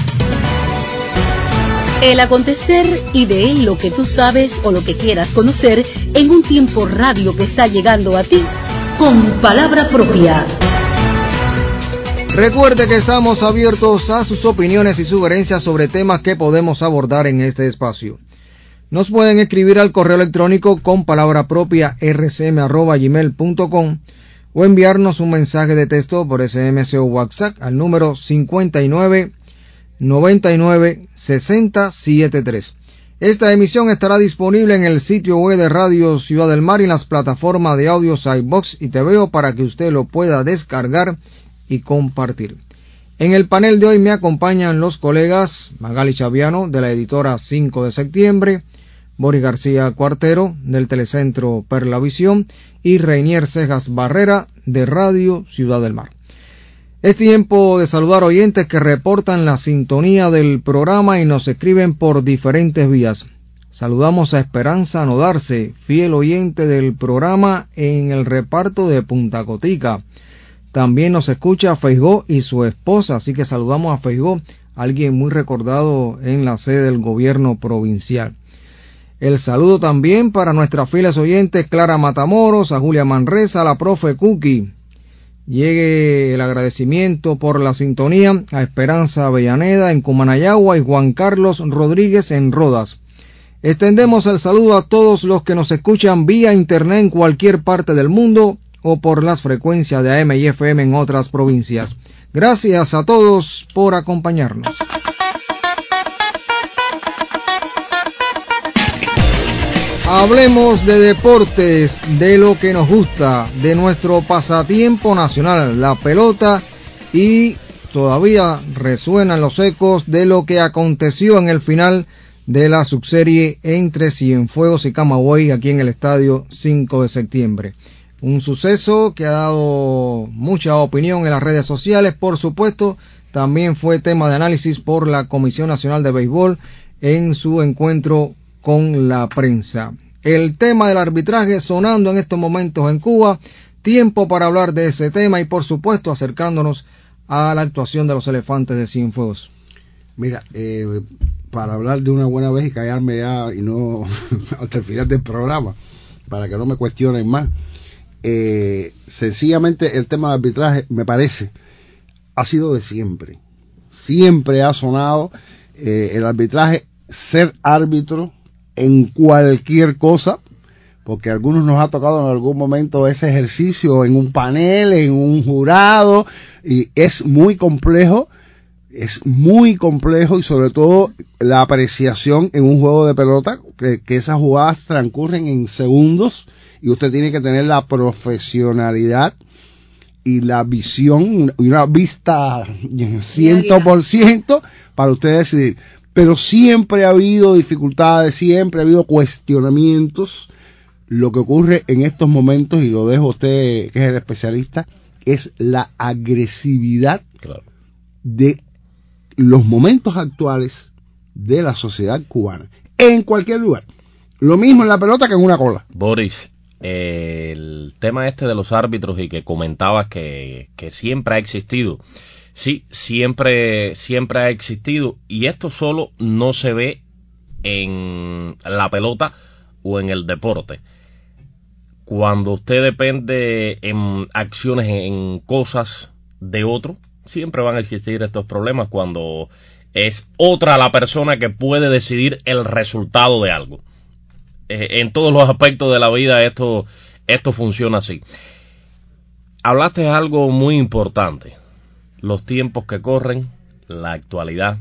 El acontecer y de él lo que tú sabes o lo que quieras conocer en un tiempo radio que está llegando a ti con palabra propia. Recuerde que estamos abiertos a sus opiniones y sugerencias sobre temas que podemos abordar en este espacio. Nos pueden escribir al correo electrónico con palabra propia r c m arroba gmail punto com o enviarnos un mensaje de texto por S M S o WhatsApp al número cincuenta y nueve noventa y nueve sesenta setenta y tres. Esta emisión estará disponible en el sitio web de Radio Ciudad del Mar y en las plataformas de audios iVox y T V O para que usted lo pueda descargar y compartir. En el panel de hoy me acompañan los colegas Magali Chaviano de la editora cinco de septiembre, Boris García Cuartero del Telecentro Perlavisión y Reinier Cejas Barrera de Radio Ciudad del Mar. Es tiempo de saludar oyentes que reportan la sintonía del programa y nos escriben por diferentes vías. Saludamos a Esperanza Nodarse, fiel oyente del programa en el reparto de Punta Cotica. También nos escucha Feijó y su esposa, así que saludamos a Feijó, alguien muy recordado en la sede del gobierno provincial. El saludo también para nuestras fieles oyentes Clara Matamoros, a Julia Manresa, a la profe Cookie. Llegue el agradecimiento por la sintonía a Esperanza Avellaneda en Cumanayagua y Juan Carlos Rodríguez en Rodas. Extendemos el saludo a todos los que nos escuchan vía internet en cualquier parte del mundo o por las frecuencias de A M y F M en otras provincias. Gracias a todos por acompañarnos. Hablemos de deportes, de lo que nos gusta, de nuestro pasatiempo nacional, la pelota, y todavía resuenan los ecos de lo que aconteció en el final de la subserie entre Cienfuegos y Camagüey aquí en el estadio cinco de septiembre. Un suceso que ha dado mucha opinión en las redes sociales, por supuesto, también fue tema de análisis por la Comisión Nacional de Béisbol en su encuentro con la prensa. El tema del arbitraje sonando en estos momentos en Cuba, tiempo para hablar de ese tema y por supuesto acercándonos a la actuación de los Elefantes de Cienfuegos. Mira, eh, para hablar de una buena vez y callarme ya y no hasta el final del programa, para que no me cuestionen más, eh, sencillamente el tema del arbitraje me parece ha sido de siempre, siempre ha sonado eh, el arbitraje, ser árbitro en cualquier cosa, porque a algunos nos ha tocado en algún momento ese ejercicio en un panel, en un jurado, y es muy complejo, es muy complejo y sobre todo la apreciación en un juego de pelota, que, que esas jugadas transcurren en segundos y usted tiene que tener la profesionalidad y la visión, y una vista ciento por ciento para usted decidir. Pero siempre ha habido dificultades, siempre ha habido cuestionamientos. Lo que ocurre en estos momentos, y lo dejo a usted que es el especialista, es la agresividad claro. de los momentos actuales de la sociedad cubana, en cualquier lugar. Lo mismo en la pelota que en una cola. Boris, eh, el tema este de los árbitros y que comentabas que, que siempre ha existido. Sí, siempre, siempre ha existido, y esto solo no se ve en la pelota o en el deporte. Cuando usted depende en acciones, en cosas de otro, siempre van a existir estos problemas cuando es otra la persona que puede decidir el resultado de algo. Eh, en todos los aspectos de la vida esto, esto funciona así. Hablaste de algo muy importante. Los tiempos que corren, la actualidad,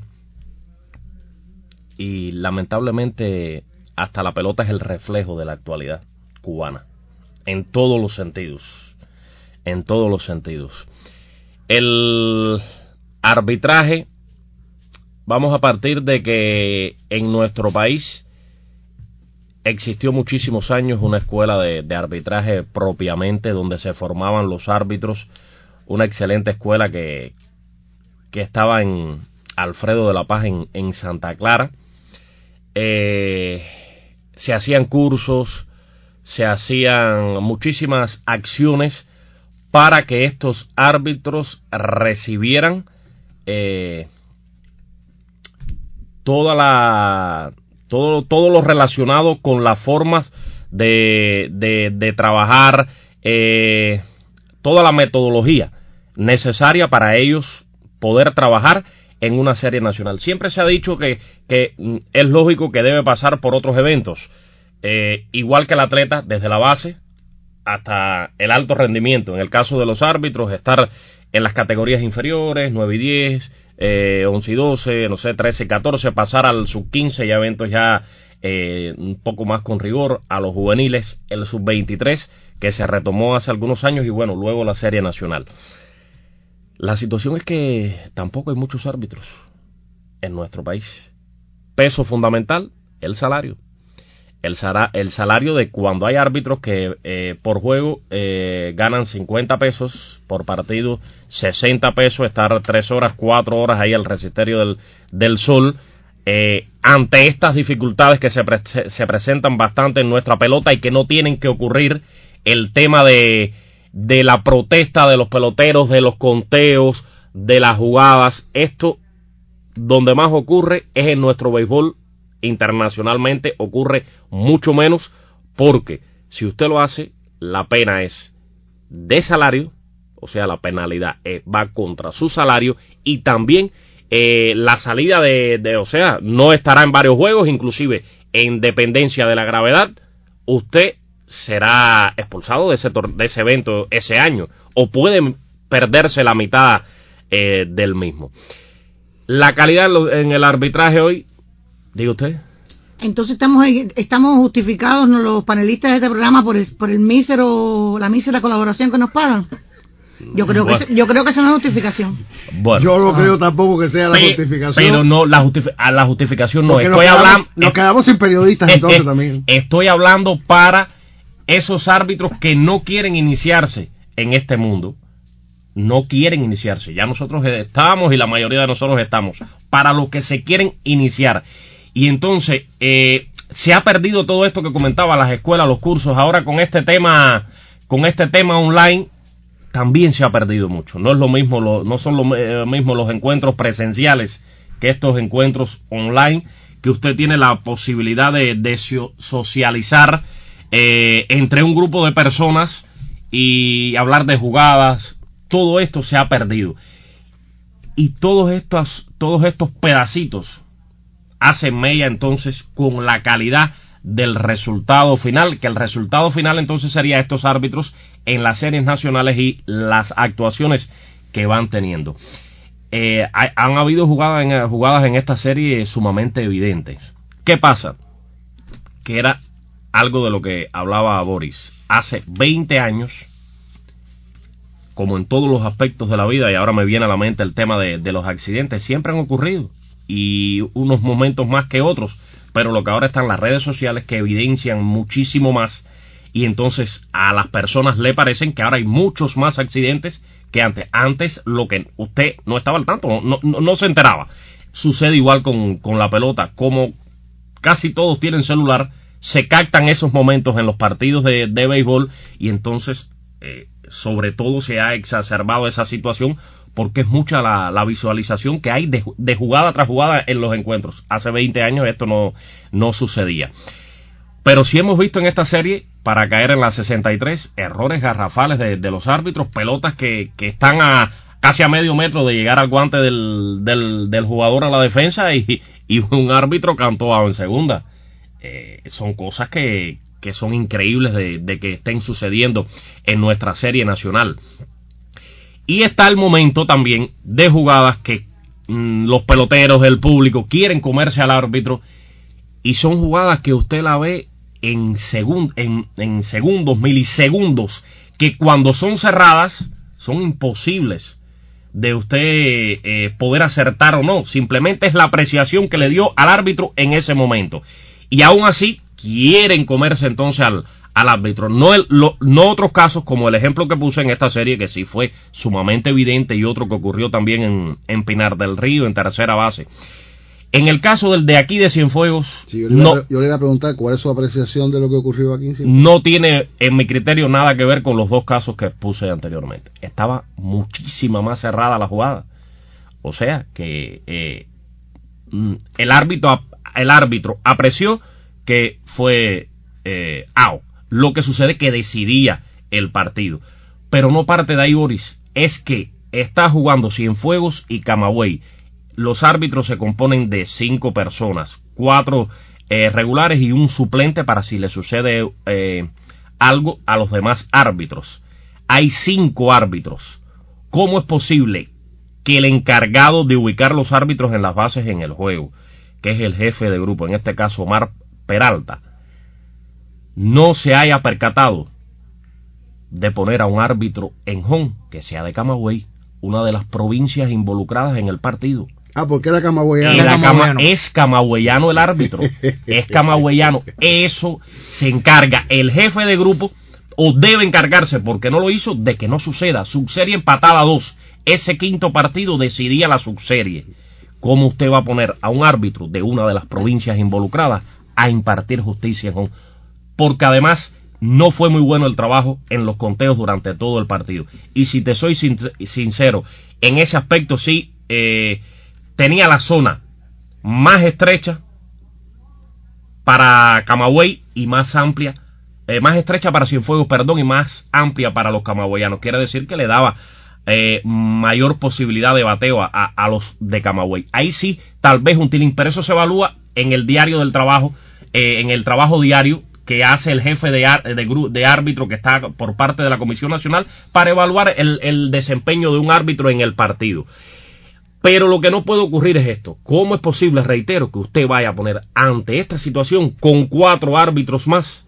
y lamentablemente hasta la pelota es el reflejo de la actualidad cubana, en todos los sentidos, en todos los sentidos. El arbitraje, vamos a partir de que en nuestro país existió muchísimos años una escuela de, de arbitraje propiamente, donde se formaban los árbitros. Una excelente escuela que, que estaba en Alfredo de la Paz en, en Santa Clara. Eh, se hacían cursos, se hacían muchísimas acciones para que estos árbitros recibieran eh, toda la todo todo lo relacionado con las formas de de, de trabajar, eh, toda la metodología necesaria para ellos poder trabajar en una serie nacional. Siempre se ha dicho que, que es lógico que debe pasar por otros eventos, eh, igual que el atleta, desde la base hasta el alto rendimiento. En el caso de los árbitros, estar en las categorías inferiores, nueve y diez, eh, once y doce, no sé, trece y catorce, pasar al sub quince y eventos ya eh, un poco más con rigor, a los juveniles, el sub veintitrés, que se retomó hace algunos años, y bueno, luego la serie nacional. La situación es que tampoco hay muchos árbitros en nuestro país. Peso fundamental, el salario. El, sala, el salario de cuando hay árbitros que eh, por juego eh, ganan cincuenta pesos por partido, sesenta pesos, estar tres horas, cuatro horas ahí al resisterio del, del sol. Eh, ante estas dificultades que se, pre se presentan bastante en nuestra pelota y que no tienen que ocurrir, el tema de... de la protesta de los peloteros, de los conteos, de las jugadas, esto donde más ocurre es en nuestro béisbol. Internacionalmente ocurre mucho menos, porque si usted lo hace, la pena es de salario, o sea, la penalidad eh, va contra su salario, y también eh, la salida de, de, o sea, no estará en varios juegos, inclusive en dependencia de la gravedad, usted será expulsado de ese, de ese evento ese año, o puede perderse la mitad eh, del mismo. La calidad en el arbitraje hoy, diga usted. Entonces estamos estamos justificados, ¿no?, los panelistas de este programa por el por el mísero la mísera colaboración que nos pagan. Yo creo bueno. que yo creo que esa no es justificación. Bueno. Yo no ah. creo tampoco que sea la Pe justificación. Pero no la, justifi a la justificación no. Porque Estoy nos hablando. Quedamos, nos quedamos sin periodistas entonces también. Estoy hablando para esos árbitros que no quieren iniciarse en este mundo. No quieren iniciarse. Ya nosotros estamos y la mayoría de nosotros estamos. Para los que se quieren iniciar. Y entonces eh, se ha perdido todo esto que comentaba, las escuelas, los cursos. Ahora con este tema, con este tema online, también se ha perdido mucho. No es lo mismo, lo, no son lo eh, mismo los encuentros presenciales que estos encuentros online, que usted tiene la posibilidad de, de socializar eh, entre un grupo de personas y hablar de jugadas. Todo esto se ha perdido. Y todos estos, todos estos pedacitos hacen mella entonces con la calidad del resultado final, que el resultado final entonces sería estos árbitros en las series nacionales y las actuaciones que van teniendo. Eh, hay, han habido jugadas en, jugadas en esta serie sumamente evidentes. ¿Qué pasa? Que era algo de lo que hablaba Boris. Hace veinte años, como en todos los aspectos de la vida, y ahora me viene a la mente el tema de, de los accidentes, siempre han ocurrido, y unos momentos más que otros, pero lo que ahora están las redes sociales que evidencian muchísimo más, y entonces a las personas le parecen que ahora hay muchos más accidentes que antes. Antes lo que usted no estaba al tanto, no, no, no se enteraba. Sucede igual con, con la pelota, como casi todos tienen celular, se captan esos momentos en los partidos de, de béisbol, y entonces eh, sobre todo se ha exacerbado esa situación, porque es mucha la, la visualización que hay de, de jugada tras jugada en los encuentros. Hace veinte años esto no, no sucedía. Pero sí hemos visto en esta serie, para caer en la sesenta y tres, errores garrafales de, de los árbitros, pelotas que, que están a casi a medio metro de llegar al guante del, del, del jugador a la defensa, y, y un árbitro cantó en segunda. Eh, son cosas que, que son increíbles de, de que estén sucediendo en nuestra serie nacional. Y está el momento también de jugadas que mmm, los peloteros, el público quieren comerse al árbitro, y son jugadas que usted la ve en, segun, en, en segundos, milisegundos, que cuando son cerradas son imposibles de usted eh, poder acertar o no. Simplemente es la apreciación que le dio al árbitro en ese momento. Y aún así quieren comerse entonces al al árbitro, no, el, lo, no otros casos como el ejemplo que puse en esta serie, que sí fue sumamente evidente, y otro que ocurrió también en, en Pinar del Río, en tercera base. En el caso del de aquí de Cienfuegos, sí, yo, le no, iba, yo le iba a preguntar cuál es su apreciación de lo que ocurrió aquí en Cienfuegos. No tiene, en mi criterio, nada que ver con los dos casos que puse anteriormente. Estaba muchísima más cerrada la jugada. O sea, que eh, el árbitro el árbitro apreció que fue eh, out. Lo que sucede es que decidía el partido. Pero no parte de ahí, Boris. Es que está jugando Cienfuegos y Camagüey. Los árbitros se componen de cinco personas, cuatro eh, regulares y un suplente para si le sucede eh, algo a los demás árbitros. Hay cinco árbitros. ¿Cómo es posible que el encargado de ubicar los árbitros en las bases en el juego, que es el jefe de grupo, en este caso Omar Peralta, no se haya percatado de poner a un árbitro en home, que sea de Camagüey, una de las provincias involucradas en el partido? Ah, porque era camagüeyano. Era cama, es camagüeyano el árbitro. Es camagüeyano. Eso se encarga el jefe de grupo, o debe encargarse, porque no lo hizo, de que no suceda. Subserie empatada a dos. Ese quinto partido decidía la subserie. ¿Cómo usted va a poner a un árbitro de una de las provincias involucradas a impartir justicia? Porque además no fue muy bueno el trabajo en los conteos durante todo el partido. Y si te soy sin, sincero, en ese aspecto sí... Eh, tenía la zona más estrecha para Camagüey y más amplia, eh, más estrecha para Cienfuegos, perdón, y más amplia para los camagüeyanos. Quiere decir que le daba eh, mayor posibilidad de bateo a, a los de Camagüey. Ahí sí, tal vez un tilín, pero eso se evalúa en el diario del trabajo, eh, en el trabajo diario que hace el jefe de, ar, de, de árbitro que está por parte de la Comisión Nacional para evaluar el, el desempeño de un árbitro en el partido. Pero lo que no puede ocurrir es esto. ¿Cómo es posible, reitero, que usted vaya a poner ante esta situación con cuatro árbitros más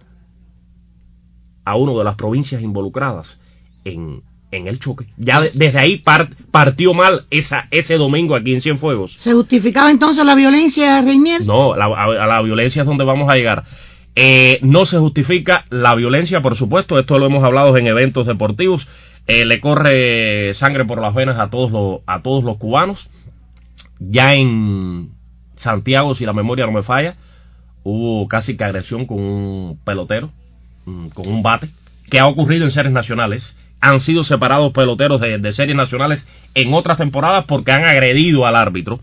a uno de las provincias involucradas en, en el choque? Ya de, desde ahí part, partió mal esa, ese domingo aquí en Cienfuegos. ¿Se justificaba entonces la violencia, Reinier? No, la, a, a la violencia es donde vamos a llegar. Eh, no se justifica la violencia, por supuesto. Esto lo hemos hablado en eventos deportivos. Eh, le corre sangre por las venas a todos los a todos los cubanos. Ya en Santiago, si la memoria no me falla, hubo casi que agresión con un pelotero, con un bate, que ha ocurrido en series nacionales. Han sido separados peloteros de, de series nacionales en otras temporadas porque han agredido al árbitro.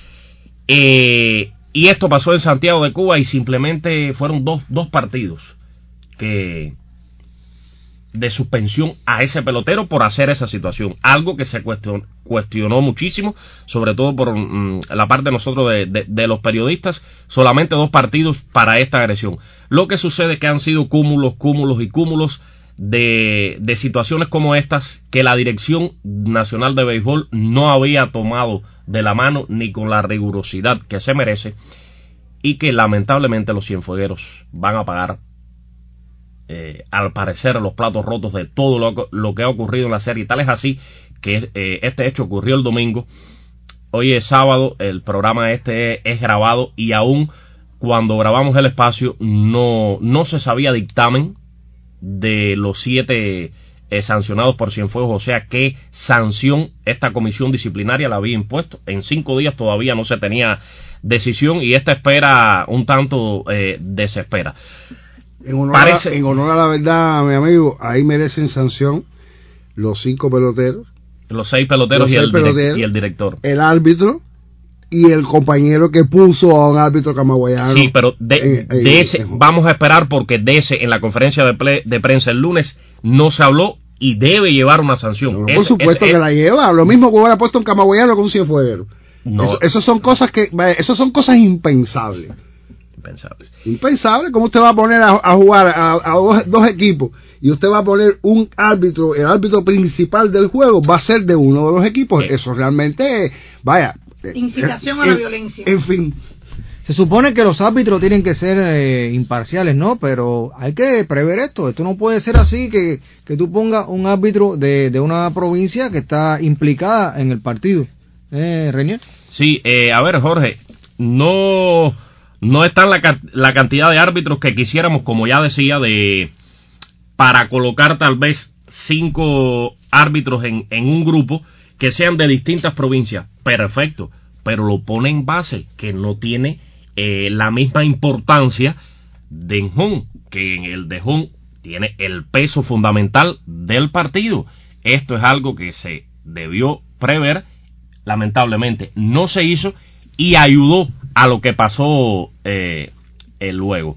Eh, y esto pasó en Santiago de Cuba y simplemente fueron dos, dos partidos que... de suspensión a ese pelotero por hacer esa situación, algo que se cuestionó, cuestionó muchísimo, sobre todo por mm, la parte de nosotros de, de, de los periodistas. Solamente dos partidos para esta agresión. Lo que sucede es que han sido cúmulos, cúmulos y cúmulos de, de situaciones como estas que la Dirección Nacional de Béisbol no había tomado de la mano ni con la rigurosidad que se merece, y que lamentablemente los cienfuegueros van a pagar Eh, al parecer los platos rotos de todo lo, lo que ha ocurrido en la serie. Tal es así que eh, este hecho ocurrió el domingo. Hoy es sábado, el programa este es grabado y aún cuando grabamos el espacio no, no se sabía dictamen de los siete eh, sancionados por Cienfuegos, o sea qué sanción esta comisión disciplinaria la había impuesto. En cinco días todavía no se tenía decisión y esta espera un tanto eh, desespera. En honor, a, en honor a la verdad, mi amigo, ahí merecen sanción los cinco peloteros. Los seis peloteros, los y, seis el peloteros direct, y el director. El árbitro y el compañero que puso a un árbitro camagüeyano. Sí, pero de, en, en, de ese en, vamos a esperar porque de ese en la conferencia de, ple, de prensa el lunes no se habló y debe llevar una sanción. No, es, por supuesto es, que es, la lleva. Lo mismo que hubiera puesto un camagüeyano con un cienfueguero. No. Eso, eso son cosas que, eso son cosas impensables. Impensable. Impensable. ¿Cómo usted va a poner a, a jugar a, a dos, dos equipos y usted va a poner un árbitro, el árbitro principal del juego va a ser de uno de los equipos? Sí. Eso realmente, vaya. Incitación eh, a la en, violencia. En fin. Se supone que los árbitros tienen que ser eh, imparciales, ¿no? Pero hay que prever esto. Esto no puede ser así que, que tú pongas un árbitro de, de una provincia que está implicada en el partido. ¿Eh, Reinier? Sí, eh, a ver, Jorge, no... No están la, la cantidad de árbitros que quisiéramos, como ya decía, de para colocar tal vez cinco árbitros en, en un grupo que sean de distintas provincias. Perfecto. pero lo pone en base que no tiene eh, la misma importancia de Enjón, que en el de Enjón tiene el peso fundamental del partido. Esto es algo que se debió prever, lamentablemente no se hizo y ayudó a lo que pasó eh, eh, luego.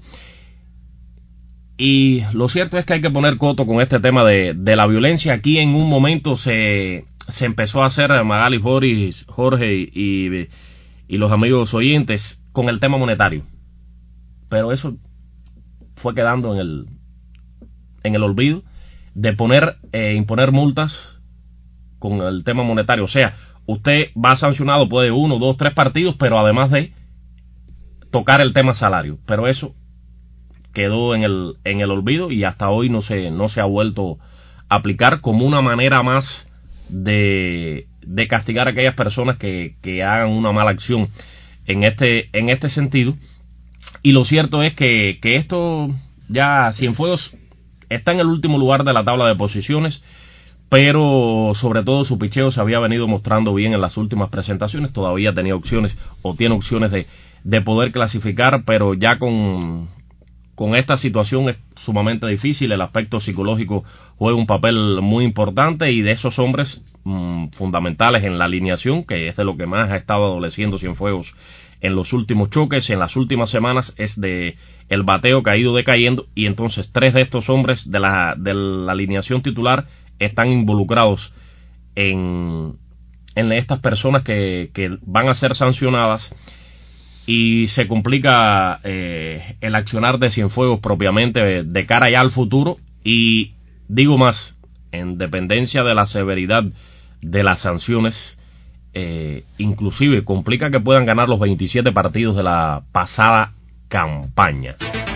Y lo cierto es que hay que poner coto con este tema de, de la violencia. Aquí en un momento se, se empezó a hacer, Magali, Boris, Jorge y, y, y los amigos oyentes, con el tema monetario. Pero eso fue quedando en el, en el olvido de poner, eh, imponer multas con el tema monetario. O sea, usted va sancionado, puede uno, dos, tres partidos, pero además de tocar el tema salario. Pero eso quedó en el en el olvido y hasta hoy no se no se ha vuelto a aplicar como una manera más de, de castigar a aquellas personas que, que hagan una mala acción en este en este sentido. Y lo cierto es que, que esto ya Cienfuegos está en el último lugar de la tabla de posiciones, pero sobre todo su picheo se había venido mostrando bien en las últimas presentaciones. Todavía tenía opciones o tiene opciones de, de poder clasificar, pero ya con Con esta situación es sumamente difícil. El aspecto psicológico juega un papel muy importante y de esos hombres mmm, fundamentales en la alineación, que es de lo que más ha estado adoleciendo Cienfuegos en los últimos choques, en las últimas semanas, es de el bateo que ha ido decayendo, y entonces tres de estos hombres de la, de la alineación titular están involucrados en, en estas personas que, que van a ser sancionadas. Y se complica eh, el accionar de Cienfuegos propiamente de, de cara ya al futuro. Y digo más, en dependencia de la severidad de las sanciones, eh, inclusive complica que puedan ganar los veintisiete partidos de la pasada campaña.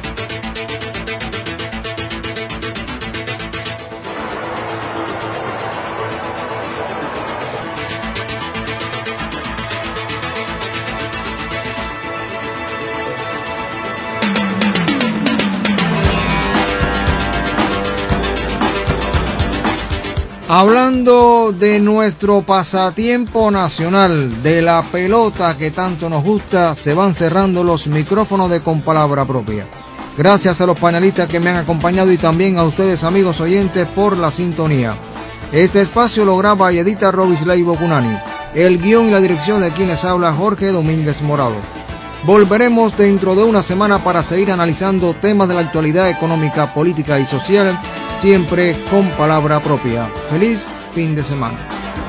Hablando de nuestro pasatiempo nacional, de la pelota que tanto nos gusta, se van cerrando los micrófonos de Con Palabra Propia. Gracias a los panelistas que me han acompañado y también a ustedes, amigos oyentes, por la sintonía. Este espacio lo graba y edita Robisley Bocunani. El guión y la dirección de quienes habla Jorge Domínguez Morado. Volveremos dentro de una semana para seguir analizando temas de la actualidad económica, política y social, siempre con palabra propia. Feliz fin de semana.